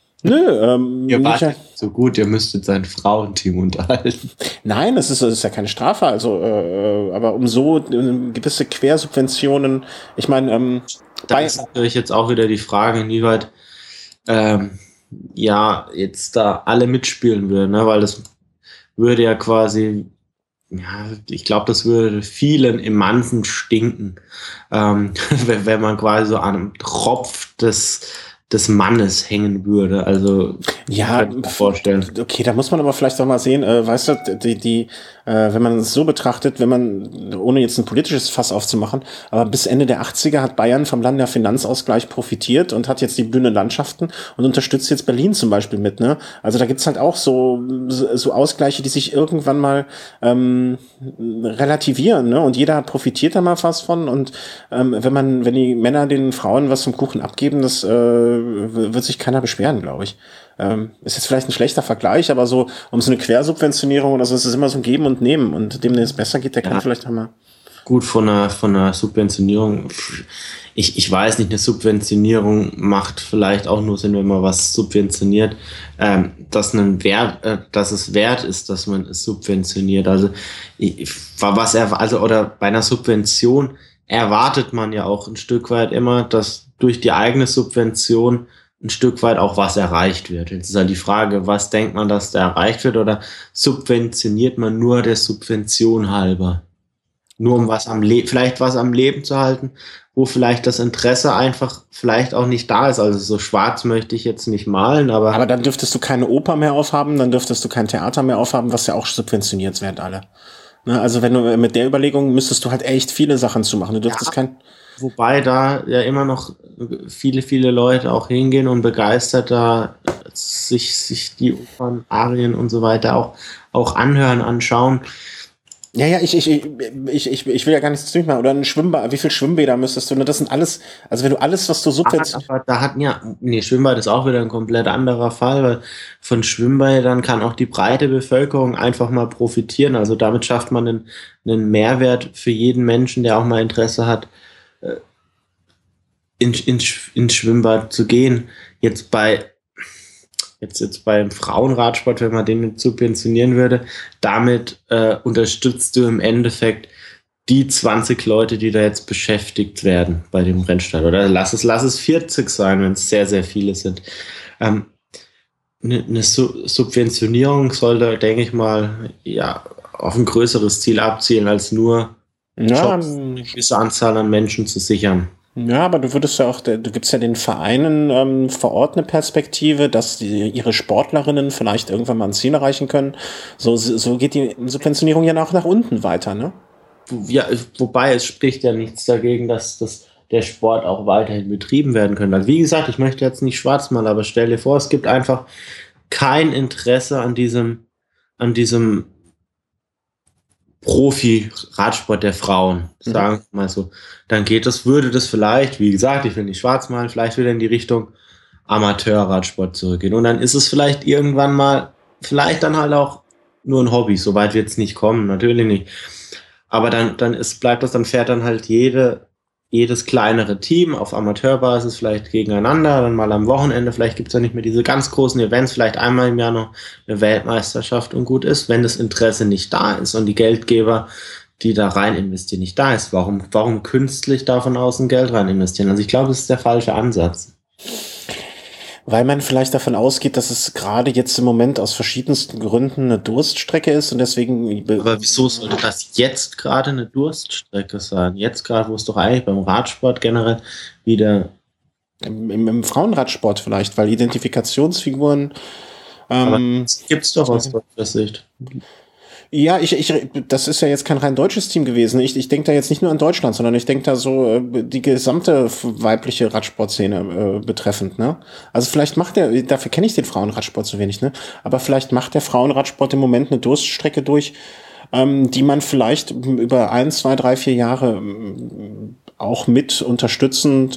Speaker 1: Nö,
Speaker 2: ihr wart ja so gut, ihr müsstet sein Frauenteam unterhalten.
Speaker 1: Nein, es ist ja keine Strafe, also aber um so gewisse Quersubventionen, ich meine,
Speaker 2: da ist natürlich jetzt auch wieder die Frage, inwieweit ja jetzt da alle mitspielen würden, ne? Weil das würde ja quasi, ja, ich glaube, das würde vielen im Mansen stinken, wenn man quasi so an einem Tropf des Mannes hängen würde. Also
Speaker 1: ja,
Speaker 2: vorstellen.
Speaker 1: Okay, da muss man aber vielleicht auch mal sehen, weißt du, wenn man es so betrachtet, wenn man, ohne jetzt ein politisches Fass aufzumachen, aber bis Ende der 80er hat Bayern vom Land der Finanzausgleich profitiert und hat jetzt die blühenden Landschaften und unterstützt jetzt Berlin zum Beispiel mit, ne? Also da gibt's halt auch so Ausgleiche, die sich irgendwann mal relativieren, ne? Und jeder profitiert da mal fast von. Und wenn die Männer den Frauen was vom Kuchen abgeben, das wird sich keiner beschweren, glaube ich. Ist jetzt vielleicht ein schlechter Vergleich, aber so um so eine Quersubventionierung oder so, ist es immer so ein Geben und Nehmen. Und dem es besser geht, der kann vielleicht auch mal.
Speaker 2: Gut, von einer Subventionierung. Ich weiß nicht, eine Subventionierung macht vielleicht auch nur Sinn, wenn man was subventioniert, dass es wert ist, dass man es subventioniert. Also oder bei einer Subvention erwartet man ja auch ein Stück weit immer, dass durch die eigene Subvention ein Stück weit auch was erreicht wird. Jetzt ist halt die Frage, was denkt man, dass da erreicht wird, oder subventioniert man nur der Subvention halber? Nur um vielleicht was am Leben zu halten, wo vielleicht das Interesse einfach vielleicht auch nicht da ist. Also so schwarz möchte ich jetzt nicht malen, aber...
Speaker 1: Aber dann dürftest du keine Oper mehr aufhaben, dann dürftest du kein Theater mehr aufhaben, was ja auch subventioniert werden alle. Ne, also wenn du mit der Überlegung müsstest du halt echt viele Sachen zu machen. Du dürftest
Speaker 2: Wobei da ja immer noch viele Leute auch hingehen und begeistert da sich die Opern, Arien und so weiter auch anhören, anschauen.
Speaker 1: Ja, ich will ja gar nichts machen. Oder ein Schwimmbad, wie viel Schwimmbäder müsstest du? Ne? Das sind alles, also wenn du alles, was du
Speaker 2: subventionierst. Schwimmbad ist auch wieder ein komplett anderer Fall, weil von Schwimmbädern kann auch die breite Bevölkerung einfach mal profitieren. Also damit schafft man einen Mehrwert für jeden Menschen, der auch mal Interesse hat, ins Schwimmbad zu gehen. Jetzt beim Frauenradsport, wenn man den mit subventionieren würde, damit unterstützt du im Endeffekt die 20 Leute, die da jetzt beschäftigt werden bei dem Rennstall. Oder lass es 40 sein, wenn es sehr, sehr viele sind. Eine Subventionierung sollte, denke ich mal, ja, auf ein größeres Ziel abzielen, als nur Jobs, eine gewisse Anzahl an Menschen zu sichern.
Speaker 1: Ja, aber du gibst ja den Vereinen vor Ort eine Perspektive, dass ihre Sportlerinnen vielleicht irgendwann mal ein Ziel erreichen können. So geht die Subventionierung ja auch nach unten weiter, ne?
Speaker 2: Ja, wobei es spricht ja nichts dagegen, dass der Sport auch weiterhin betrieben werden könnte. Also wie gesagt, ich möchte jetzt nicht schwarz malen, aber stell dir vor, es gibt einfach kein Interesse an diesem Profi-Radsport der Frauen, sagen wir mal so, dann würde das vielleicht, wie gesagt, ich will nicht schwarz malen, vielleicht wieder in die Richtung Amateur-Radsport zurückgehen. Und dann ist es vielleicht irgendwann mal, vielleicht dann halt auch nur ein Hobby, soweit wird es nicht kommen, natürlich nicht. Aber dann fährt dann halt jedes kleinere Team auf Amateurbasis vielleicht gegeneinander, dann mal am Wochenende, vielleicht gibt's ja nicht mehr diese ganz großen Events, vielleicht einmal im Jahr noch eine Weltmeisterschaft und gut ist. Wenn das Interesse nicht da ist und die Geldgeber, die da rein investieren, nicht da ist, warum künstlich da von außen Geld rein investieren? Also ich glaube, das ist der falsche Ansatz.
Speaker 1: Weil man vielleicht davon ausgeht, dass es gerade jetzt im Moment aus verschiedensten Gründen eine Durststrecke ist und deswegen...
Speaker 2: Aber wieso sollte das jetzt gerade eine Durststrecke sein? Jetzt gerade, wo es doch eigentlich beim Radsport generell wieder...
Speaker 1: Im Frauenradsport vielleicht, weil Identifikationsfiguren...
Speaker 2: Aber das gibt's doch aus deutscher Sicht.
Speaker 1: Ja, das ist ja jetzt kein rein deutsches Team gewesen. Ich denke da jetzt nicht nur an Deutschland, sondern ich denke da so die gesamte weibliche Radsportszene betreffend, ne? Also vielleicht dafür kenne ich den Frauenradsport so wenig, ne? Aber vielleicht macht der Frauenradsport im Moment eine Durststrecke durch, die man vielleicht über 1, 2, 3, 4 Jahre auch mit unterstützend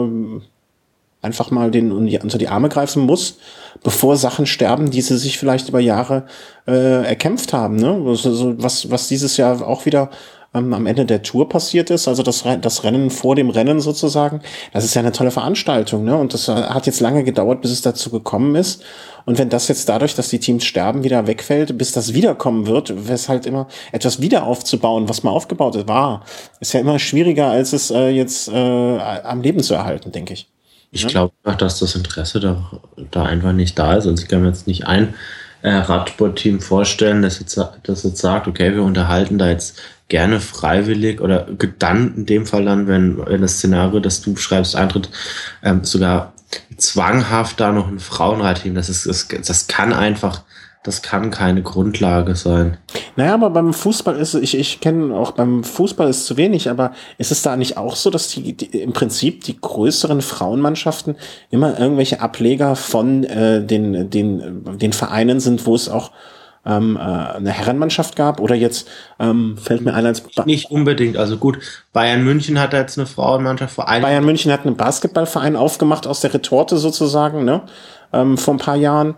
Speaker 1: einfach mal unter die Arme greifen muss, bevor Sachen sterben, die sie sich vielleicht über Jahre erkämpft haben. Ne? Was dieses Jahr auch wieder am Ende der Tour passiert ist, also das Rennen vor dem Rennen sozusagen, das ist ja eine tolle Veranstaltung. Ne? Und das hat jetzt lange gedauert, bis es dazu gekommen ist. Und wenn das jetzt dadurch, dass die Teams sterben, wieder wegfällt, bis das wiederkommen wird, wäre es halt immer etwas wieder aufzubauen, was mal aufgebaut war, ist ja immer schwieriger, als es jetzt am Leben zu erhalten, denke ich.
Speaker 2: Ich glaube auch, dass das Interesse da einfach nicht da ist. Also ich kann mir jetzt nicht ein Radsportteam vorstellen, das jetzt sagt, okay, wir unterhalten da jetzt gerne freiwillig oder dann in dem Fall dann, wenn das Szenario, das du beschreibst, eintritt, sogar zwanghaft da noch ein Frauenradteam. Das kann einfach das kann keine Grundlage sein.
Speaker 1: Naja, aber beim Fußball ich kenne auch beim Fußball ist zu wenig, aber ist es da nicht auch so, dass die im Prinzip die größeren Frauenmannschaften immer irgendwelche Ableger von den Vereinen sind, wo es auch eine Herrenmannschaft gab? Oder jetzt fällt mir ein als
Speaker 2: Nicht unbedingt, also gut, Bayern München hat da jetzt eine Frauenmannschaft vor einem.
Speaker 1: Bayern München hat einen Basketballverein aufgemacht aus der Retorte sozusagen, ne? Vor ein paar Jahren.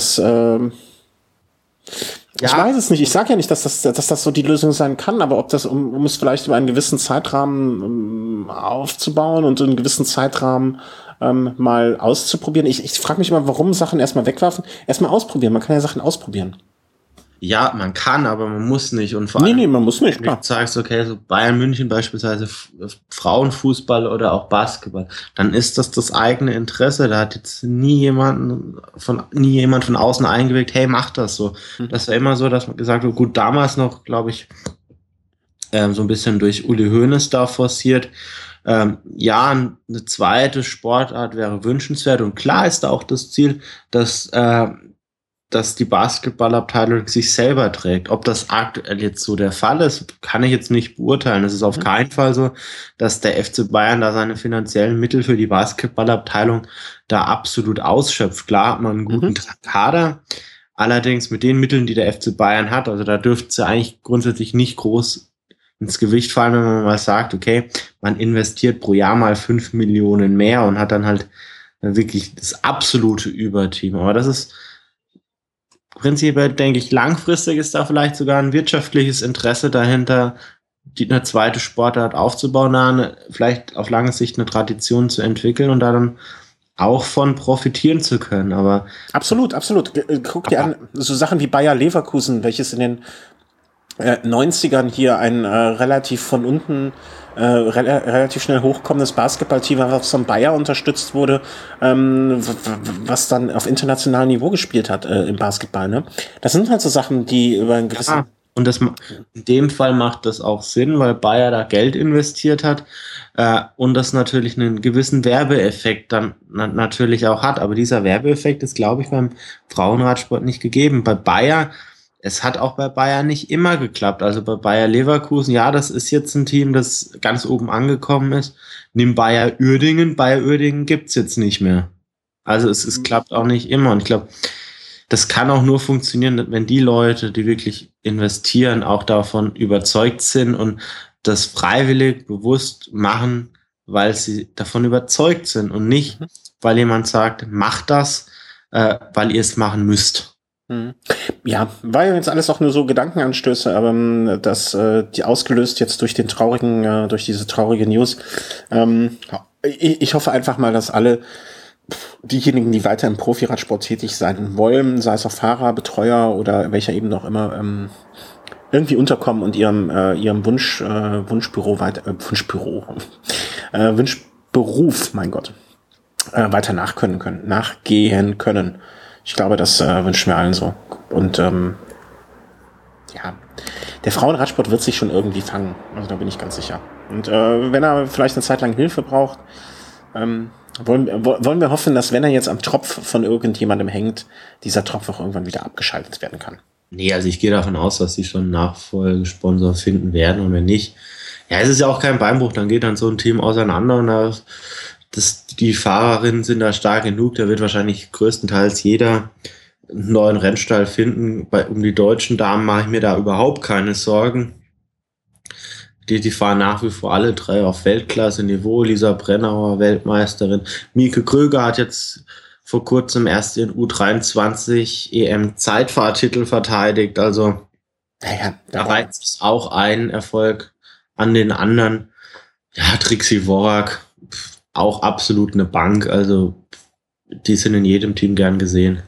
Speaker 1: Ich weiß es nicht. Ich sage ja nicht, dass das so die Lösung sein kann, aber ob das, um es vielleicht über einen gewissen Zeitrahmen aufzubauen und einen gewissen Zeitrahmen mal auszuprobieren. Ich frage mich immer, warum Sachen erstmal wegwerfen. Erstmal ausprobieren. Man kann ja Sachen ausprobieren.
Speaker 2: Ja, man kann, aber man muss nicht. Und vor allem,
Speaker 1: Nee, man muss nicht,
Speaker 2: wenn
Speaker 1: klar.
Speaker 2: du sagst, okay, so Bayern München beispielsweise Frauenfußball oder auch Basketball, dann ist das eigene Interesse. Da hat jetzt nie jemand von außen eingewirkt, hey, mach das so. Das war immer so, dass man gesagt hat, gut, damals noch, glaube ich, so ein bisschen durch Uli Hoeneß da forciert. Ja, eine zweite Sportart wäre wünschenswert und klar ist da auch das Ziel, dass die Basketballabteilung sich selber trägt. Ob das aktuell jetzt so der Fall ist, kann ich jetzt nicht beurteilen. Es ist auf keinen Fall so, dass der FC Bayern da seine finanziellen Mittel für die Basketballabteilung da absolut ausschöpft. Klar hat man einen guten Kader, allerdings mit den Mitteln, die der FC Bayern hat, also da dürfte es ja eigentlich grundsätzlich nicht groß ins Gewicht fallen, wenn man mal sagt, okay, man investiert pro Jahr mal 5 Millionen mehr und hat dann halt wirklich das absolute Überteam. Aber das ist prinzipiell, denke ich, langfristig ist da vielleicht sogar ein wirtschaftliches Interesse dahinter, eine zweite Sportart aufzubauen, vielleicht auf lange Sicht eine Tradition zu entwickeln und da dann auch von profitieren zu können. Aber
Speaker 1: absolut. Guck dir an, so Sachen wie Bayer Leverkusen, welches in den 90ern hier ein relativ von unten relativ schnell hochkommendes Basketballteam, was von Bayer unterstützt wurde, was dann auf internationalem Niveau gespielt hat im Basketball. Ne? Das sind halt so Sachen, die über einen gewissen...
Speaker 2: Ja, und in dem Fall macht das auch Sinn, weil Bayer da Geld investiert hat und das natürlich einen gewissen Werbeeffekt dann natürlich auch hat. Aber dieser Werbeeffekt ist, glaube ich, beim Frauenradsport nicht gegeben. Bei Bayer, es hat auch bei Bayer nicht immer geklappt. Also bei Bayer Leverkusen, ja, das ist jetzt ein Team, das ganz oben angekommen ist. Nimm Bayer Uerdingen gibt's jetzt nicht mehr. Also es klappt auch nicht immer. Und ich glaube, das kann auch nur funktionieren, wenn die Leute, die wirklich investieren, auch davon überzeugt sind und das freiwillig bewusst machen, weil sie davon überzeugt sind und nicht, weil jemand sagt, macht das, weil ihr es machen müsst.
Speaker 1: Ja, war ja jetzt alles auch nur so Gedankenanstöße, aber die ausgelöst jetzt durch durch diese traurige News. Ich hoffe einfach mal, dass alle diejenigen, die weiter im Profiradsport tätig sein wollen, sei es auch Fahrer, Betreuer oder welcher eben noch immer, irgendwie unterkommen und ihrem Wunschberuf, mein Gott, weiter nachgehen können. Ich glaube, das wünschen wir allen so. Und ja, der Frauenradsport wird sich schon irgendwie fangen. Also da bin ich ganz sicher. Und wenn er vielleicht eine Zeit lang Hilfe braucht, wollen wir hoffen, dass wenn er jetzt am Tropf von irgendjemandem hängt, dieser Tropf auch irgendwann wieder abgeschaltet werden kann.
Speaker 2: Nee, also ich gehe davon aus, dass sie schon einen Nachfolgesponsor finden werden und wenn nicht, ja, es ist ja auch kein Beinbruch, dann geht dann so ein Team auseinander und die Fahrerinnen sind da stark genug, da wird wahrscheinlich größtenteils jeder einen neuen Rennstall finden. Um die deutschen Damen mache ich mir da überhaupt keine Sorgen. Die fahren nach wie vor alle drei auf Weltklasse-Niveau. Lisa Brennauer, Weltmeisterin. Mieke Kröger hat jetzt vor kurzem erst den U23 EM-Zeitfahrtitel verteidigt. Also da reiht sich auch ein Erfolg an den anderen. Ja, Trixie Worrack, auch absolut eine Bank. Also die sind in jedem Team gern gesehen.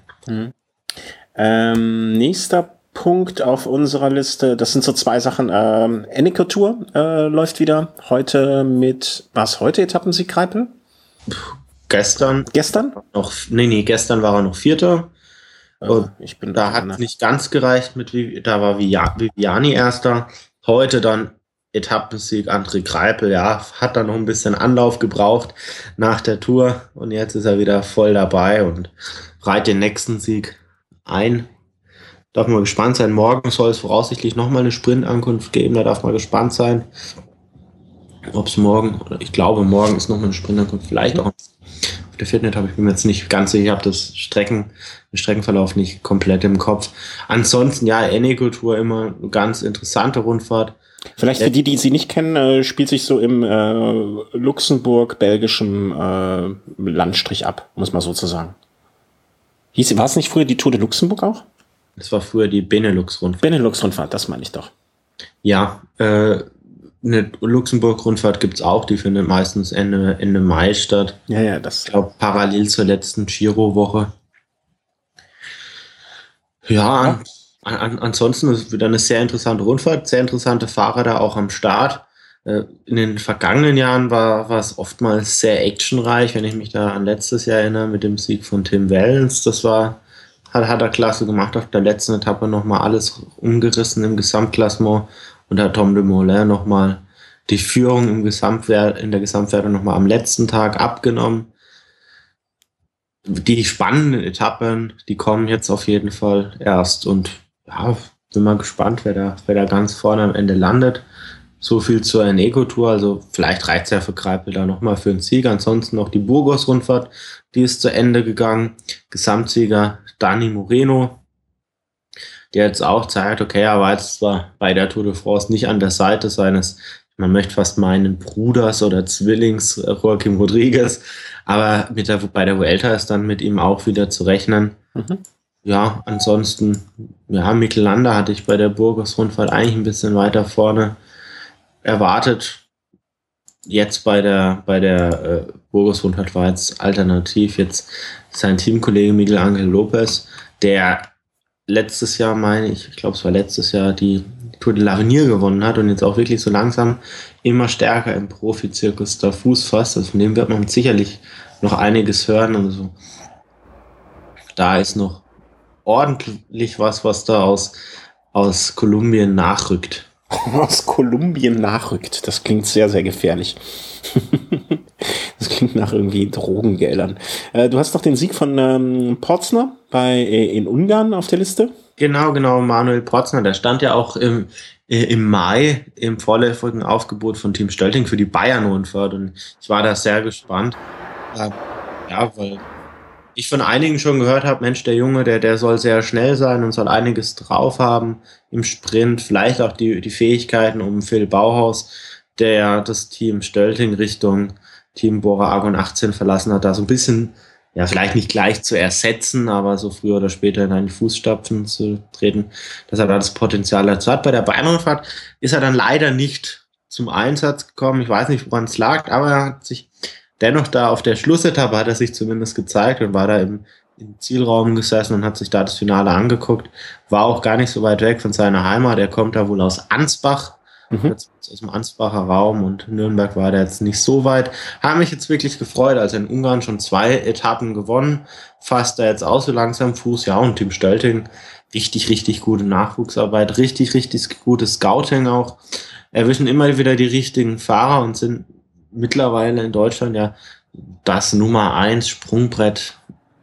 Speaker 1: Nächster Punkt auf unserer Liste, das sind so zwei Sachen. Eneco Tour läuft wieder. Heute was heute Etappensieg Greipel?
Speaker 2: Gestern?
Speaker 1: Gestern
Speaker 2: war er noch Vierter.
Speaker 1: Da
Speaker 2: hat nicht ganz gereicht, da war Viviani Erster. Heute dann Etappensieg André Greipel, ja, hat dann noch ein bisschen Anlauf gebraucht nach der Tour und jetzt ist er wieder voll dabei und reiht den nächsten Sieg ein. Darf man gespannt sein. Morgen soll es voraussichtlich nochmal eine Sprintankunft geben. Da darf man gespannt sein, ob es morgen, oder ich glaube, morgen ist nochmal eine Sprintankunft. Vielleicht auch auf der Fitnet, habe ich mir jetzt nicht ganz sicher. Ich habe den Streckenverlauf nicht komplett im Kopf. Ansonsten, ja, Eneco-Tour immer eine ganz interessante Rundfahrt.
Speaker 1: Vielleicht für die sie nicht kennen, spielt sich so im Luxemburg-belgischen Landstrich ab, muss man so zu sagen. War es nicht früher die Tour de Luxemburg auch?
Speaker 2: Das war früher die Benelux-Rundfahrt.
Speaker 1: Benelux-Rundfahrt, das meine ich doch.
Speaker 2: Ja, eine Luxemburg-Rundfahrt gibt's auch, die findet meistens Ende Mai statt.
Speaker 1: Ja, das.
Speaker 2: Ich glaube, parallel zur letzten Giro-Woche. Ja, ansonsten ist es wieder eine sehr interessante Rundfahrt, sehr interessante Fahrer da auch am Start. In den vergangenen Jahren war es oftmals sehr actionreich, wenn ich mich da an letztes Jahr erinnere, mit dem Sieg von Tim Wellens. Hat er klasse gemacht, auf der letzten Etappe nochmal alles umgerissen im Gesamtklassement und hat Tom Dumoulin nochmal die Führung in der Gesamtwertung nochmal am letzten Tag abgenommen. Die spannenden Etappen, die kommen jetzt auf jeden Fall erst und ja, bin mal gespannt, wer da ganz vorne am Ende landet. So viel zur Eneco-Tour, also vielleicht reicht es ja für Greipel da nochmal für einen Sieg. Ansonsten noch die Burgos-Rundfahrt, die ist zu Ende gegangen. Gesamtsieger Dani Moreno, der jetzt auch zeigt, okay, er war jetzt zwar bei der Tour de France nicht an der Seite seines, man möchte fast meinen, Bruders oder Zwillings Joaquim Rodriguez, aber bei der Vuelta ist dann mit ihm auch wieder zu rechnen. Mhm. Ja, ansonsten, ja, Mikel Landa hatte ich bei der Burgos-Rundfahrt eigentlich ein bisschen weiter vorne erwartet. Jetzt bei der Burgos-Rundfahrt war jetzt alternativ jetzt sein Teamkollege Miguel Angel Lopez, der letztes Jahr, ich glaube es war letztes Jahr, die Tour de l'Avenir gewonnen hat und jetzt auch wirklich so langsam immer stärker im Profizirkus da Fuß fasst. Also von dem wird man sicherlich noch einiges hören und so. Da ist noch ordentlich was da aus Kolumbien nachrückt.
Speaker 1: Aus Kolumbien nachrückt. Das klingt sehr, sehr gefährlich. Das klingt nach irgendwie Drogengeldern. Du hast doch den Sieg von Porzner in Ungarn auf der Liste?
Speaker 2: Genau, Manuel Porzner. Der stand ja auch im Mai im vorläufigen Aufgebot von Team Stölting für die Bayern-Rundfahrt und ich war da sehr gespannt. Ja, weil ich von einigen schon gehört habe, Mensch, der Junge, der soll sehr schnell sein und soll einiges drauf haben im Sprint, vielleicht auch die Fähigkeiten um Phil Bauhaus, der das Team Stölting Richtung Team Bora Argon 18 verlassen hat, da so ein bisschen, ja, vielleicht nicht gleich zu ersetzen, aber so früher oder später in einen Fußstapfen zu treten, dass er da das Potenzial dazu hat. Bei der Bayernrundfahrt ist er dann leider nicht zum Einsatz gekommen. Ich weiß nicht, woran es lag, aber er hat sich dennoch da auf der Schlussetappe hat er sich zumindest gezeigt und war da im Zielraum gesessen und hat sich da das Finale angeguckt. War auch gar nicht so weit weg von seiner Heimat. Er kommt da wohl aus Ansbach, aus dem Ansbacher Raum und Nürnberg war der jetzt nicht so weit. Haben mich jetzt wirklich gefreut, also in Ungarn schon 2 Etappen gewonnen. Fasst da jetzt auch so langsam Fuß. Ja, und Team Stölting, richtig gute Nachwuchsarbeit, richtig gutes Scouting auch. Erwischen immer wieder die richtigen Fahrer und sind mittlerweile in Deutschland ja das Nummer 1 Sprungbrett.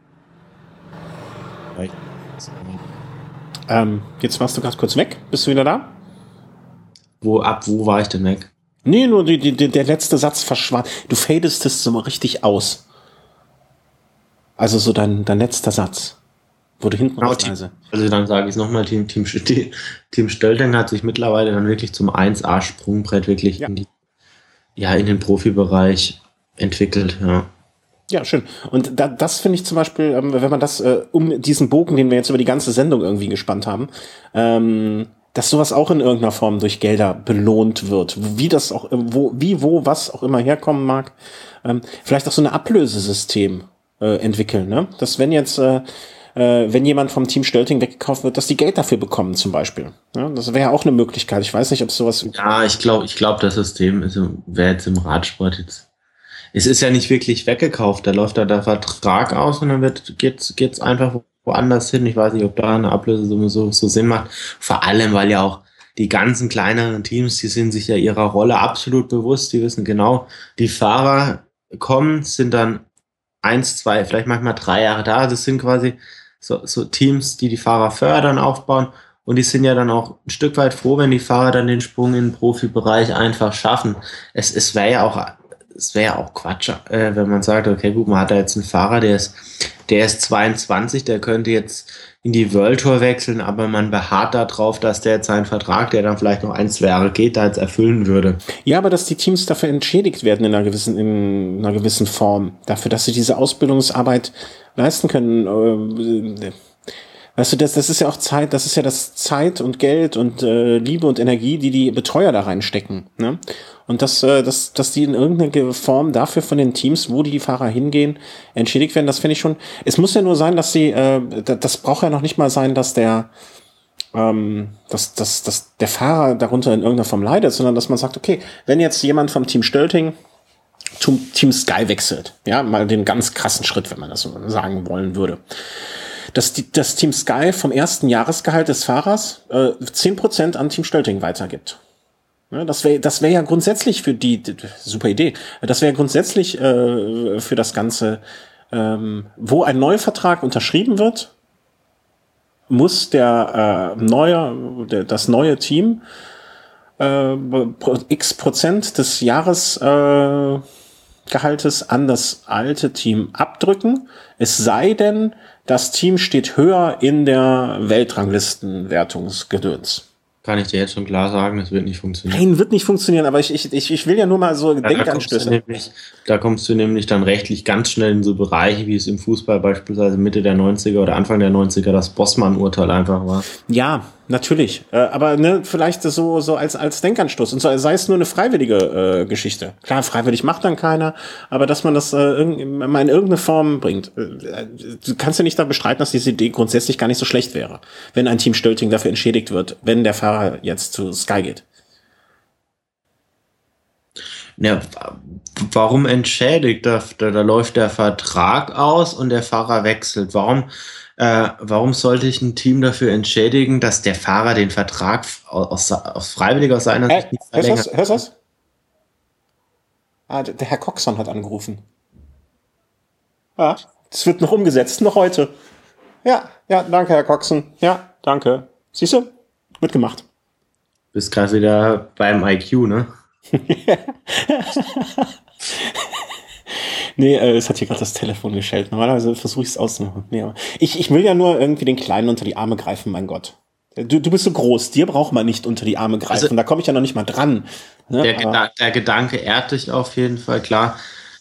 Speaker 1: Jetzt warst du ganz kurz weg. Bist du wieder da?
Speaker 2: Wo war ich denn weg?
Speaker 1: Nee, nur der letzte Satz verschwand. Du fadest es so richtig aus. Also so dein letzter Satz. Wo du hinten rausreise.
Speaker 2: Also dann sage ich es nochmal, Team Stölting hat sich mittlerweile dann wirklich zum 1A Sprungbrett wirklich in den Profibereich entwickelt, ja.
Speaker 1: Ja, schön. Und das finde ich zum Beispiel, wenn man das um diesen Bogen, den wir jetzt über die ganze Sendung irgendwie gespannt haben, dass sowas auch in irgendeiner Form durch Gelder belohnt wird. Wie das auch, was auch immer herkommen mag. Vielleicht auch so ein Ablösesystem entwickeln, ne? Dass wenn jetzt wenn jemand vom Team Stölting weggekauft wird, dass die Geld dafür bekommen zum Beispiel. Ja, das wäre ja auch eine Möglichkeit. Ich weiß nicht, ob es sowas...
Speaker 2: Ja, ich glaube, das System wäre jetzt im Radsport jetzt... Es ist ja nicht wirklich weggekauft. Da läuft da der Vertrag aus und dann geht's einfach woanders hin. Ich weiß nicht, ob da eine Ablösesumme so Sinn macht. Vor allem, weil ja auch die ganzen kleineren Teams, die sind sich ja ihrer Rolle absolut bewusst. Die wissen genau, die Fahrer kommen, sind dann 1, 2, vielleicht manchmal 3 Jahre da. Das sind quasi so Teams, die Fahrer fördern, aufbauen. Und die sind ja dann auch ein Stück weit froh, wenn die Fahrer dann den Sprung in den Profibereich einfach schaffen. Es wäre ja auch Quatsch, wenn man sagt, okay, gut, man hat da jetzt einen Fahrer, der ist 22, der könnte jetzt in die World Tour wechseln, aber man beharrt darauf, dass der jetzt seinen Vertrag, der dann vielleicht noch 1, 2 Jahre geht, da jetzt erfüllen würde.
Speaker 1: Ja, aber dass die Teams dafür entschädigt werden in einer gewissen Form, dafür, dass sie diese Ausbildungsarbeit leisten können. Weißt du, das ist ja auch Zeit, das ist ja das Zeit und Geld und Liebe und Energie, die Betreuer da reinstecken. Ne? Und dass die in irgendeiner Form dafür von den Teams, wo die Fahrer hingehen, entschädigt werden, das finde ich schon. Es muss ja nur sein, dass das braucht ja noch nicht mal sein, dass der Fahrer darunter in irgendeiner Form leidet, sondern dass man sagt, okay, wenn jetzt jemand vom Team Stölting zum Team Sky wechselt, ja, mal den ganz krassen Schritt, wenn man das so sagen wollen würde, dass das Team Sky vom ersten Jahresgehalt des Fahrers 10% an Team Stölting weitergibt. Ja, das wäre ja grundsätzlich für super Idee. Das wäre grundsätzlich für das Ganze, wo ein neuer Vertrag unterschrieben wird, muss das neue Team X% des Jahresgehaltes an das alte Team abdrücken. Es sei denn, das Team steht höher in der Weltranglistenwertungsgedöns.
Speaker 2: Kann ich dir jetzt schon klar sagen, das wird nicht funktionieren.
Speaker 1: Nein, wird nicht funktionieren, aber ich will ja nur mal so Denkanstöße.
Speaker 2: Da kommst du nämlich dann rechtlich ganz schnell in so Bereiche, wie es im Fußball beispielsweise Mitte der 90er oder Anfang der 90er das Bossmann-Urteil einfach war.
Speaker 1: Ja, natürlich. Aber vielleicht so als Denkanstoß. Und so, sei es nur eine freiwillige Geschichte. Klar, freiwillig macht dann keiner, aber dass man das mal in irgendeine Form bringt. Du kannst ja nicht da bestreiten, dass diese Idee grundsätzlich gar nicht so schlecht wäre, wenn ein Team Stölting dafür entschädigt wird, wenn der Fahrer jetzt zu Sky geht.
Speaker 2: Ja, warum entschädigt? Da läuft der Vertrag aus und der Fahrer wechselt. Warum sollte ich ein Team dafür entschädigen, dass der Fahrer den Vertrag aus freiwilliger seiner Sicht nicht verlängert?
Speaker 1: Hörst du das? Der Herr Coxon hat angerufen. Ja, das wird noch umgesetzt, noch heute. Ja, danke, Herr Coxon. Ja, danke. Siehst du? Wird gemacht.
Speaker 2: Bist gerade wieder beim IQ, ne?
Speaker 1: Nee, es hat hier gerade das Telefon geschellt. Normalerweise versuche ich es auszumachen. Nee, aber ich will ja nur irgendwie den Kleinen unter die Arme greifen, mein Gott. Du bist so groß, dir braucht man nicht unter die Arme greifen. Also, da komme ich ja noch nicht mal dran. Ne?
Speaker 2: Der Gedanke ehrt dich auf jeden Fall, klar.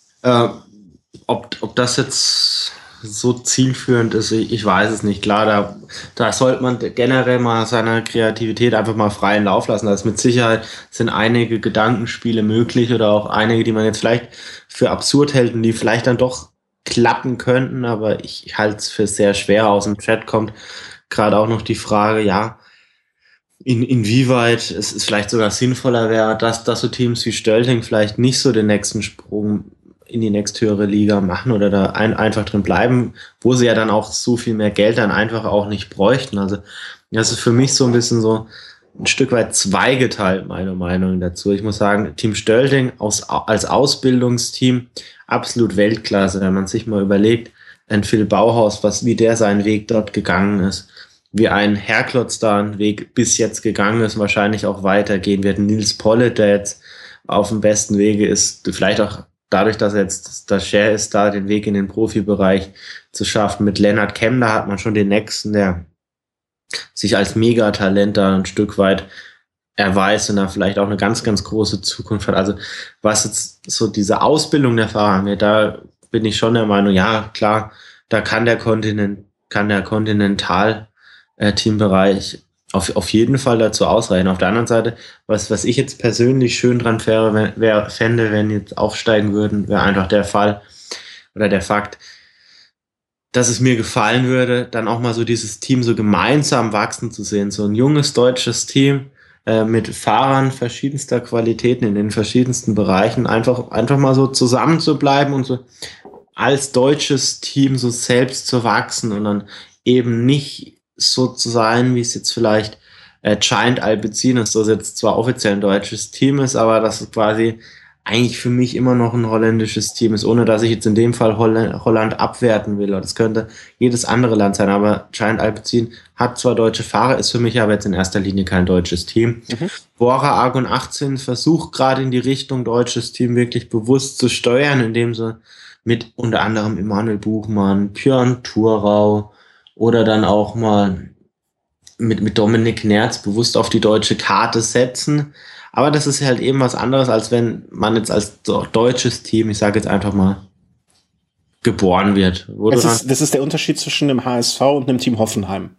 Speaker 2: Ob das jetzt so zielführend ist, ich weiß es nicht. Klar, da sollte man generell mal seiner Kreativität einfach mal freien Lauf lassen. Da ist mit Sicherheit sind einige Gedankenspiele möglich oder auch einige, die man jetzt vielleicht für absurd hält und die vielleicht dann doch klappen könnten, aber ich halte es für sehr schwer. Aus dem Chat kommt gerade auch noch die Frage, ja, inwieweit es vielleicht sogar sinnvoller wäre, dass so Teams wie Stölting vielleicht nicht so den nächsten Sprung in die nächsthöhere Liga machen oder da einfach drin bleiben, wo sie ja dann auch so viel mehr Geld dann einfach auch nicht bräuchten. Also das ist für mich so ein bisschen so ein Stück weit zweigeteilt, meine Meinung dazu. Ich muss sagen, Team Stölting als Ausbildungsteam absolut Weltklasse, wenn man sich mal überlegt, ein Phil Bauhaus, wie der seinen Weg dort gegangen ist, wie ein Herklotz da einen Weg bis jetzt gegangen ist, wahrscheinlich auch weitergehen wird. Nils Pollitt, der jetzt auf dem besten Wege ist, vielleicht auch dadurch, dass er jetzt das Share ist, da den Weg in den Profibereich zu schaffen. Mit Lennart Kemner hat man schon den nächsten, der sich als Megatalent da ein Stück weit erweist und da vielleicht auch eine ganz, ganz große Zukunft hat. Also was jetzt so diese Ausbildung der Fahrer angeht, da bin ich schon der Meinung, ja klar, da kann der Kontinental-Teambereich auf jeden Fall dazu ausreichen. Auf der anderen Seite, was ich jetzt persönlich schön dran fände, wenn jetzt aufsteigen würden, wäre einfach der Fall oder der Fakt, dass es mir gefallen würde, dann auch mal so dieses Team so gemeinsam wachsen zu sehen. So ein junges deutsches Team mit Fahrern verschiedenster Qualitäten in den verschiedensten Bereichen, einfach mal so zusammen zu bleiben und so als deutsches Team so selbst zu wachsen und dann eben nicht so zu sein, wie es jetzt vielleicht Giant Alpecin ist, das jetzt zwar offiziell ein deutsches Team ist, aber dass es quasi eigentlich für mich immer noch ein holländisches Team ist, ohne dass ich jetzt in dem Fall Holland abwerten will. Das könnte jedes andere Land sein, aber Giant Alpecin hat zwar deutsche Fahrer, ist für mich aber jetzt in erster Linie kein deutsches Team. Bora Argon 18 versucht gerade in die Richtung deutsches Team wirklich bewusst zu steuern, indem sie mit unter anderem Emanuel Buchmann, Björn Thurau oder dann auch mal mit Dominik Nerz bewusst auf die deutsche Karte setzen. Aber das ist halt eben was anderes, als wenn man jetzt als deutsches Team, ich sage jetzt einfach mal, geboren wird.
Speaker 1: Das ist der Unterschied zwischen dem HSV und dem Team Hoffenheim.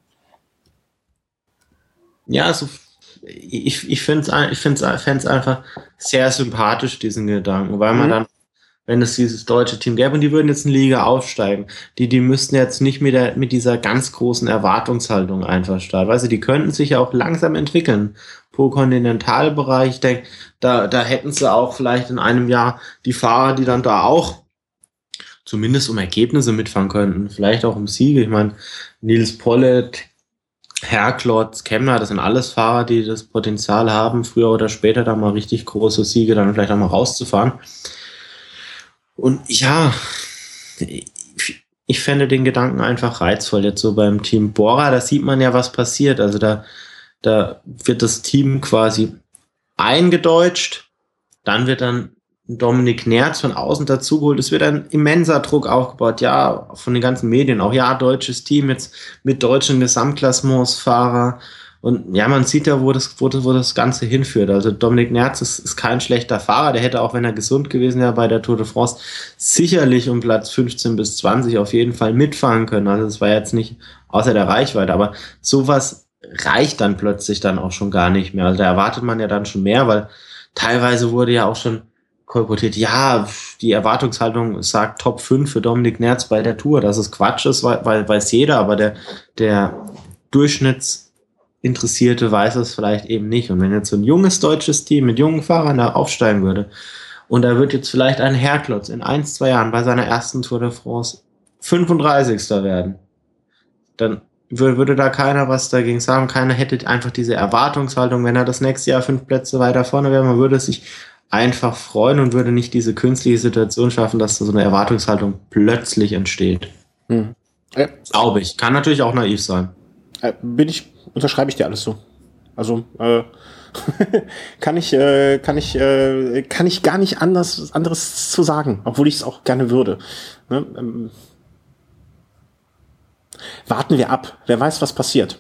Speaker 2: Ja, also ich fände es einfach sehr sympathisch, diesen Gedanken, weil man dann, wenn es dieses deutsche Team gäbe und die würden jetzt in Liga aufsteigen, die müssten jetzt nicht mit dieser ganz großen Erwartungshaltung einfach starten. Weißt du, die könnten sich ja auch langsam entwickeln. Pro Kontinentalbereich, ich denke, da hätten sie auch vielleicht in einem Jahr die Fahrer, die dann da auch zumindest um Ergebnisse mitfahren könnten, vielleicht auch um Siege. Ich meine, Nils Pollitt, Herklotz, Kemmler, das sind alles Fahrer, die das Potenzial haben, früher oder später da mal richtig große Siege dann vielleicht auch mal rauszufahren. Und ja, ich fände den Gedanken einfach reizvoll. Jetzt so beim Team Bora, da sieht man ja, was passiert. Also da wird das Team quasi eingedeutscht, dann wird dann Dominik Nerz von außen dazugeholt. Es wird ein immenser Druck aufgebaut, ja, von den ganzen Medien auch, ja, deutsches Team jetzt mit deutschen Gesamtklassementsfahrer. Und ja, man sieht ja, wo das Ganze hinführt. Also Dominik Nerz ist kein schlechter Fahrer. Der hätte auch, wenn er gesund gewesen wäre, bei der Tour de France sicherlich um Platz 15 bis 20 auf jeden Fall mitfahren können. Also das war jetzt nicht außer der Reichweite. Aber sowas reicht dann plötzlich dann auch schon gar nicht mehr. Also da erwartet man ja dann schon mehr, weil teilweise wurde ja auch schon kolportiert, ja, die Erwartungshaltung sagt Top 5 für Dominik Nerz bei der Tour. Das ist Quatsch, ist, weil weiß jeder, aber der Durchschnittsinteressierte weiß es vielleicht eben nicht. Und wenn jetzt so ein junges deutsches Team mit jungen Fahrern da aufsteigen würde und da wird jetzt vielleicht ein Herklotz in 1-2 Jahren bei seiner ersten Tour de France 35. werden, dann würde da keiner was dagegen sagen. Keiner hätte einfach diese Erwartungshaltung, wenn er das nächste Jahr 5 Plätze weiter vorne wäre. Man würde sich einfach freuen und würde nicht diese künstliche Situation schaffen, dass da so eine Erwartungshaltung plötzlich entsteht. Glaube ich. Kann natürlich auch naiv sein.
Speaker 1: Unterschreibe ich dir alles so. Also kann ich gar nicht anderes zu sagen, obwohl ich es auch gerne würde. Ne? Warten wir ab. Wer weiß, was passiert.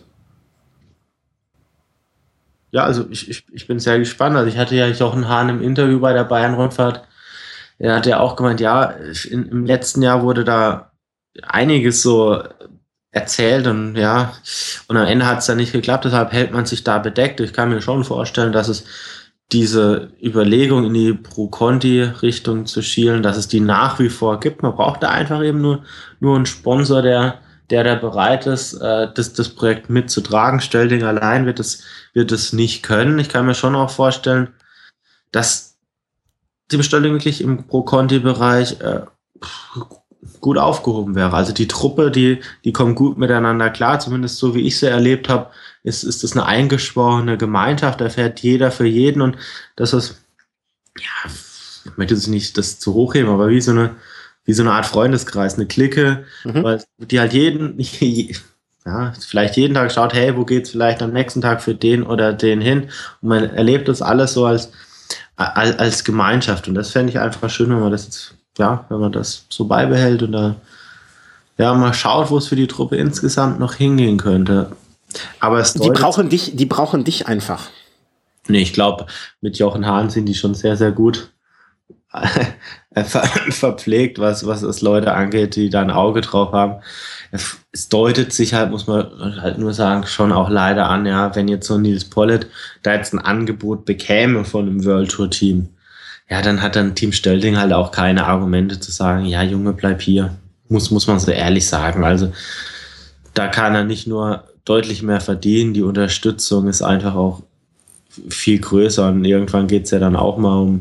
Speaker 2: Ja, also ich bin sehr gespannt. Also ich hatte ja Jochen Hahn im Interview bei der Bayern-Rundfahrt. Er hat ja auch gemeint, ja, im letzten Jahr wurde da einiges so erzählt und ja, und am Ende hat es dann nicht geklappt, deshalb hält man sich da bedeckt. Ich kann mir schon vorstellen, dass es diese Überlegung in die Pro-Conti-Richtung zu schielen, dass es die nach wie vor gibt. Man braucht da einfach eben nur einen Sponsor, der bereit ist, das Projekt mitzutragen. Stölding allein wird es nicht können. Ich kann mir schon auch vorstellen, dass Tim Stölding wirklich im Pro-Conti-Bereich gut aufgehoben wäre. Also die Truppe, die kommt gut miteinander klar, zumindest so wie ich sie erlebt habe, ist das eine eingeschworene Gemeinschaft, da fährt jeder für jeden und das ist, ja, ich möchte jetzt nicht das zu hochheben, aber wie so eine Art Freundeskreis, eine Clique, weil die halt vielleicht jeden Tag schaut, hey, wo geht's vielleicht am nächsten Tag für den oder den hin und man erlebt das alles so als Gemeinschaft und das fände ich einfach schön, wenn man das jetzt wenn man das so beibehält und da mal schaut, wo es für die Truppe insgesamt noch hingehen könnte. Aber die
Speaker 1: brauchen dich einfach.
Speaker 2: Nee, ich glaube, mit Jochen Hahn sind die schon sehr, sehr gut verpflegt, was es Leute angeht, die da ein Auge drauf haben. Es deutet sich halt, muss man halt nur sagen, schon auch leider an, ja, wenn jetzt so Nils Pollitt da jetzt ein Angebot bekäme von einem World Tour Team, ja, dann hat dann Team Stölding halt auch keine Argumente zu sagen, ja, Junge, bleib hier. Muss man so ehrlich sagen. Also da kann er nicht nur deutlich mehr verdienen, die Unterstützung ist einfach auch viel größer und irgendwann geht's ja dann auch mal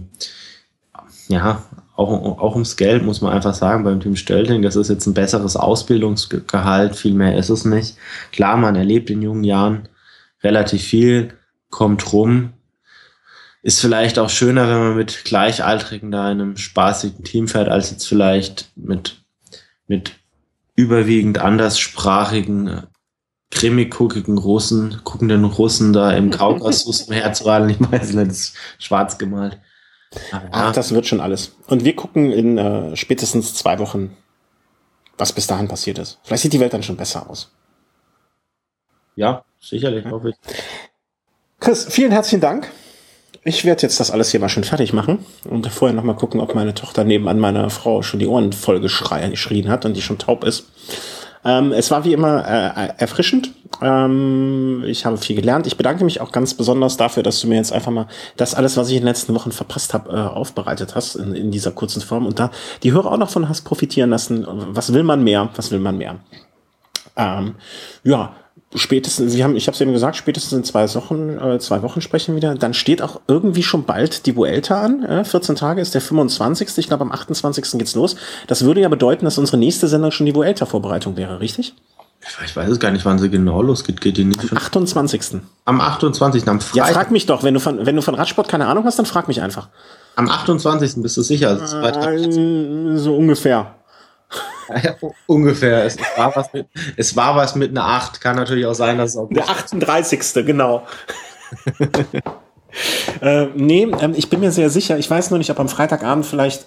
Speaker 2: auch ums Geld, muss man einfach sagen, beim Team Stölding. Das ist jetzt ein besseres Ausbildungsgehalt, viel mehr ist es nicht. Klar, man erlebt in jungen Jahren relativ viel, kommt rum. ist vielleicht auch schöner, wenn man mit Gleichaltrigen da in einem spaßigen Team fährt, als jetzt vielleicht mit überwiegend anderssprachigen, cremig guckenden Russen da im Kaukasus umherzuradeln. Ich weiß nicht, das ist schwarz gemalt.
Speaker 1: Aber ach, das wird schon alles. Und wir gucken in spätestens 2 Wochen, was bis dahin passiert ist. Vielleicht sieht die Welt dann schon besser aus.
Speaker 2: Ja, sicherlich, hoffe ich.
Speaker 1: Chris, vielen herzlichen Dank. Ich werde jetzt das alles hier mal schön fertig machen und vorher noch mal gucken, ob meine Tochter nebenan meiner Frau schon die Ohren voll geschrien hat und die schon taub ist. Es war wie immer erfrischend. Ich habe viel gelernt. Ich bedanke mich auch ganz besonders dafür, dass du mir jetzt einfach mal das alles, was ich in den letzten Wochen verpasst habe, aufbereitet hast in dieser kurzen Form und da die Hörer auch noch von hast profitieren lassen. Was will man mehr? Was will man mehr? Ja, spätestens, ich habe es eben gesagt, spätestens in 2 Wochen sprechen wir wieder. Dann steht auch irgendwie schon bald die Vuelta an. 14 Tage ist der 25. Ich glaube, am 28. geht's los. Das würde ja bedeuten, dass unsere nächste Sendung schon die Vuelta-Vorbereitung wäre, richtig?
Speaker 2: Ich weiß es gar nicht, wann sie genau losgeht. Geht die nicht schon?
Speaker 1: Am 28.
Speaker 2: Am 28. am Freitag.
Speaker 1: Ja, frag mich doch. Wenn du von Radsport keine Ahnung hast, dann frag mich einfach.
Speaker 2: Am 28. bist du sicher? Also
Speaker 1: so ungefähr.
Speaker 2: Ja, ungefähr. Es war was mit einer 8. Kann natürlich auch sein, dass es auch
Speaker 1: der 38. Genau. Ich bin mir sehr sicher. Ich weiß nur nicht, ob am Freitagabend vielleicht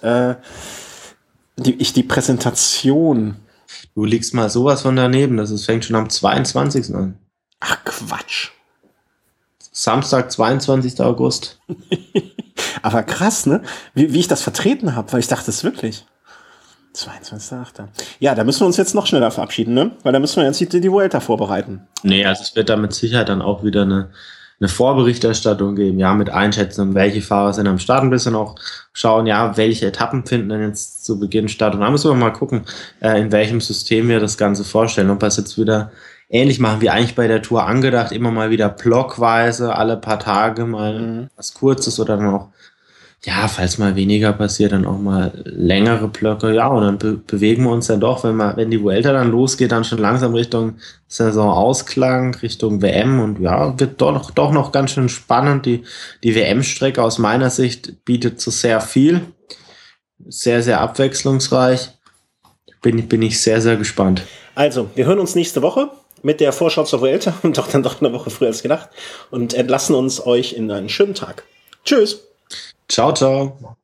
Speaker 1: die Präsentation.
Speaker 2: Du liegst mal sowas von daneben. Das fängt schon am 22. an.
Speaker 1: Ach, Quatsch.
Speaker 2: Samstag, 22. August.
Speaker 1: Aber krass, ne? Wie ich das vertreten habe, weil ich dachte es wirklich. 22.8. Ja, da müssen wir uns jetzt noch schneller verabschieden, ne? Weil da müssen wir jetzt die Vuelta vorbereiten.
Speaker 2: Nee, also es wird da mit Sicherheit dann auch wieder eine Vorberichterstattung geben, ja, mit Einschätzung, welche Fahrer sind am Start, ein bisschen auch schauen, ja, welche Etappen finden denn jetzt zu Beginn statt. Und da müssen wir mal gucken, in welchem System wir das Ganze vorstellen. Ob wir es jetzt wieder ähnlich machen wie eigentlich bei der Tour angedacht, immer mal wieder blockweise, alle paar Tage mal was Kurzes oder dann auch, ja, falls mal weniger passiert, dann auch mal längere Blöcke. Ja, und dann bewegen wir uns dann doch, wenn die Vuelta dann losgeht, dann schon langsam Richtung Saisonausklang, Richtung WM. Und ja, wird doch noch ganz schön spannend. Die WM-Strecke aus meiner Sicht bietet so sehr viel. Sehr, sehr abwechslungsreich. Bin ich sehr, sehr gespannt.
Speaker 1: Also, wir hören uns nächste Woche mit der Vorschau zur Vuelta und doch eine Woche früher als gedacht und entlassen euch in einen schönen Tag. Tschüss!
Speaker 2: Ciao, ciao.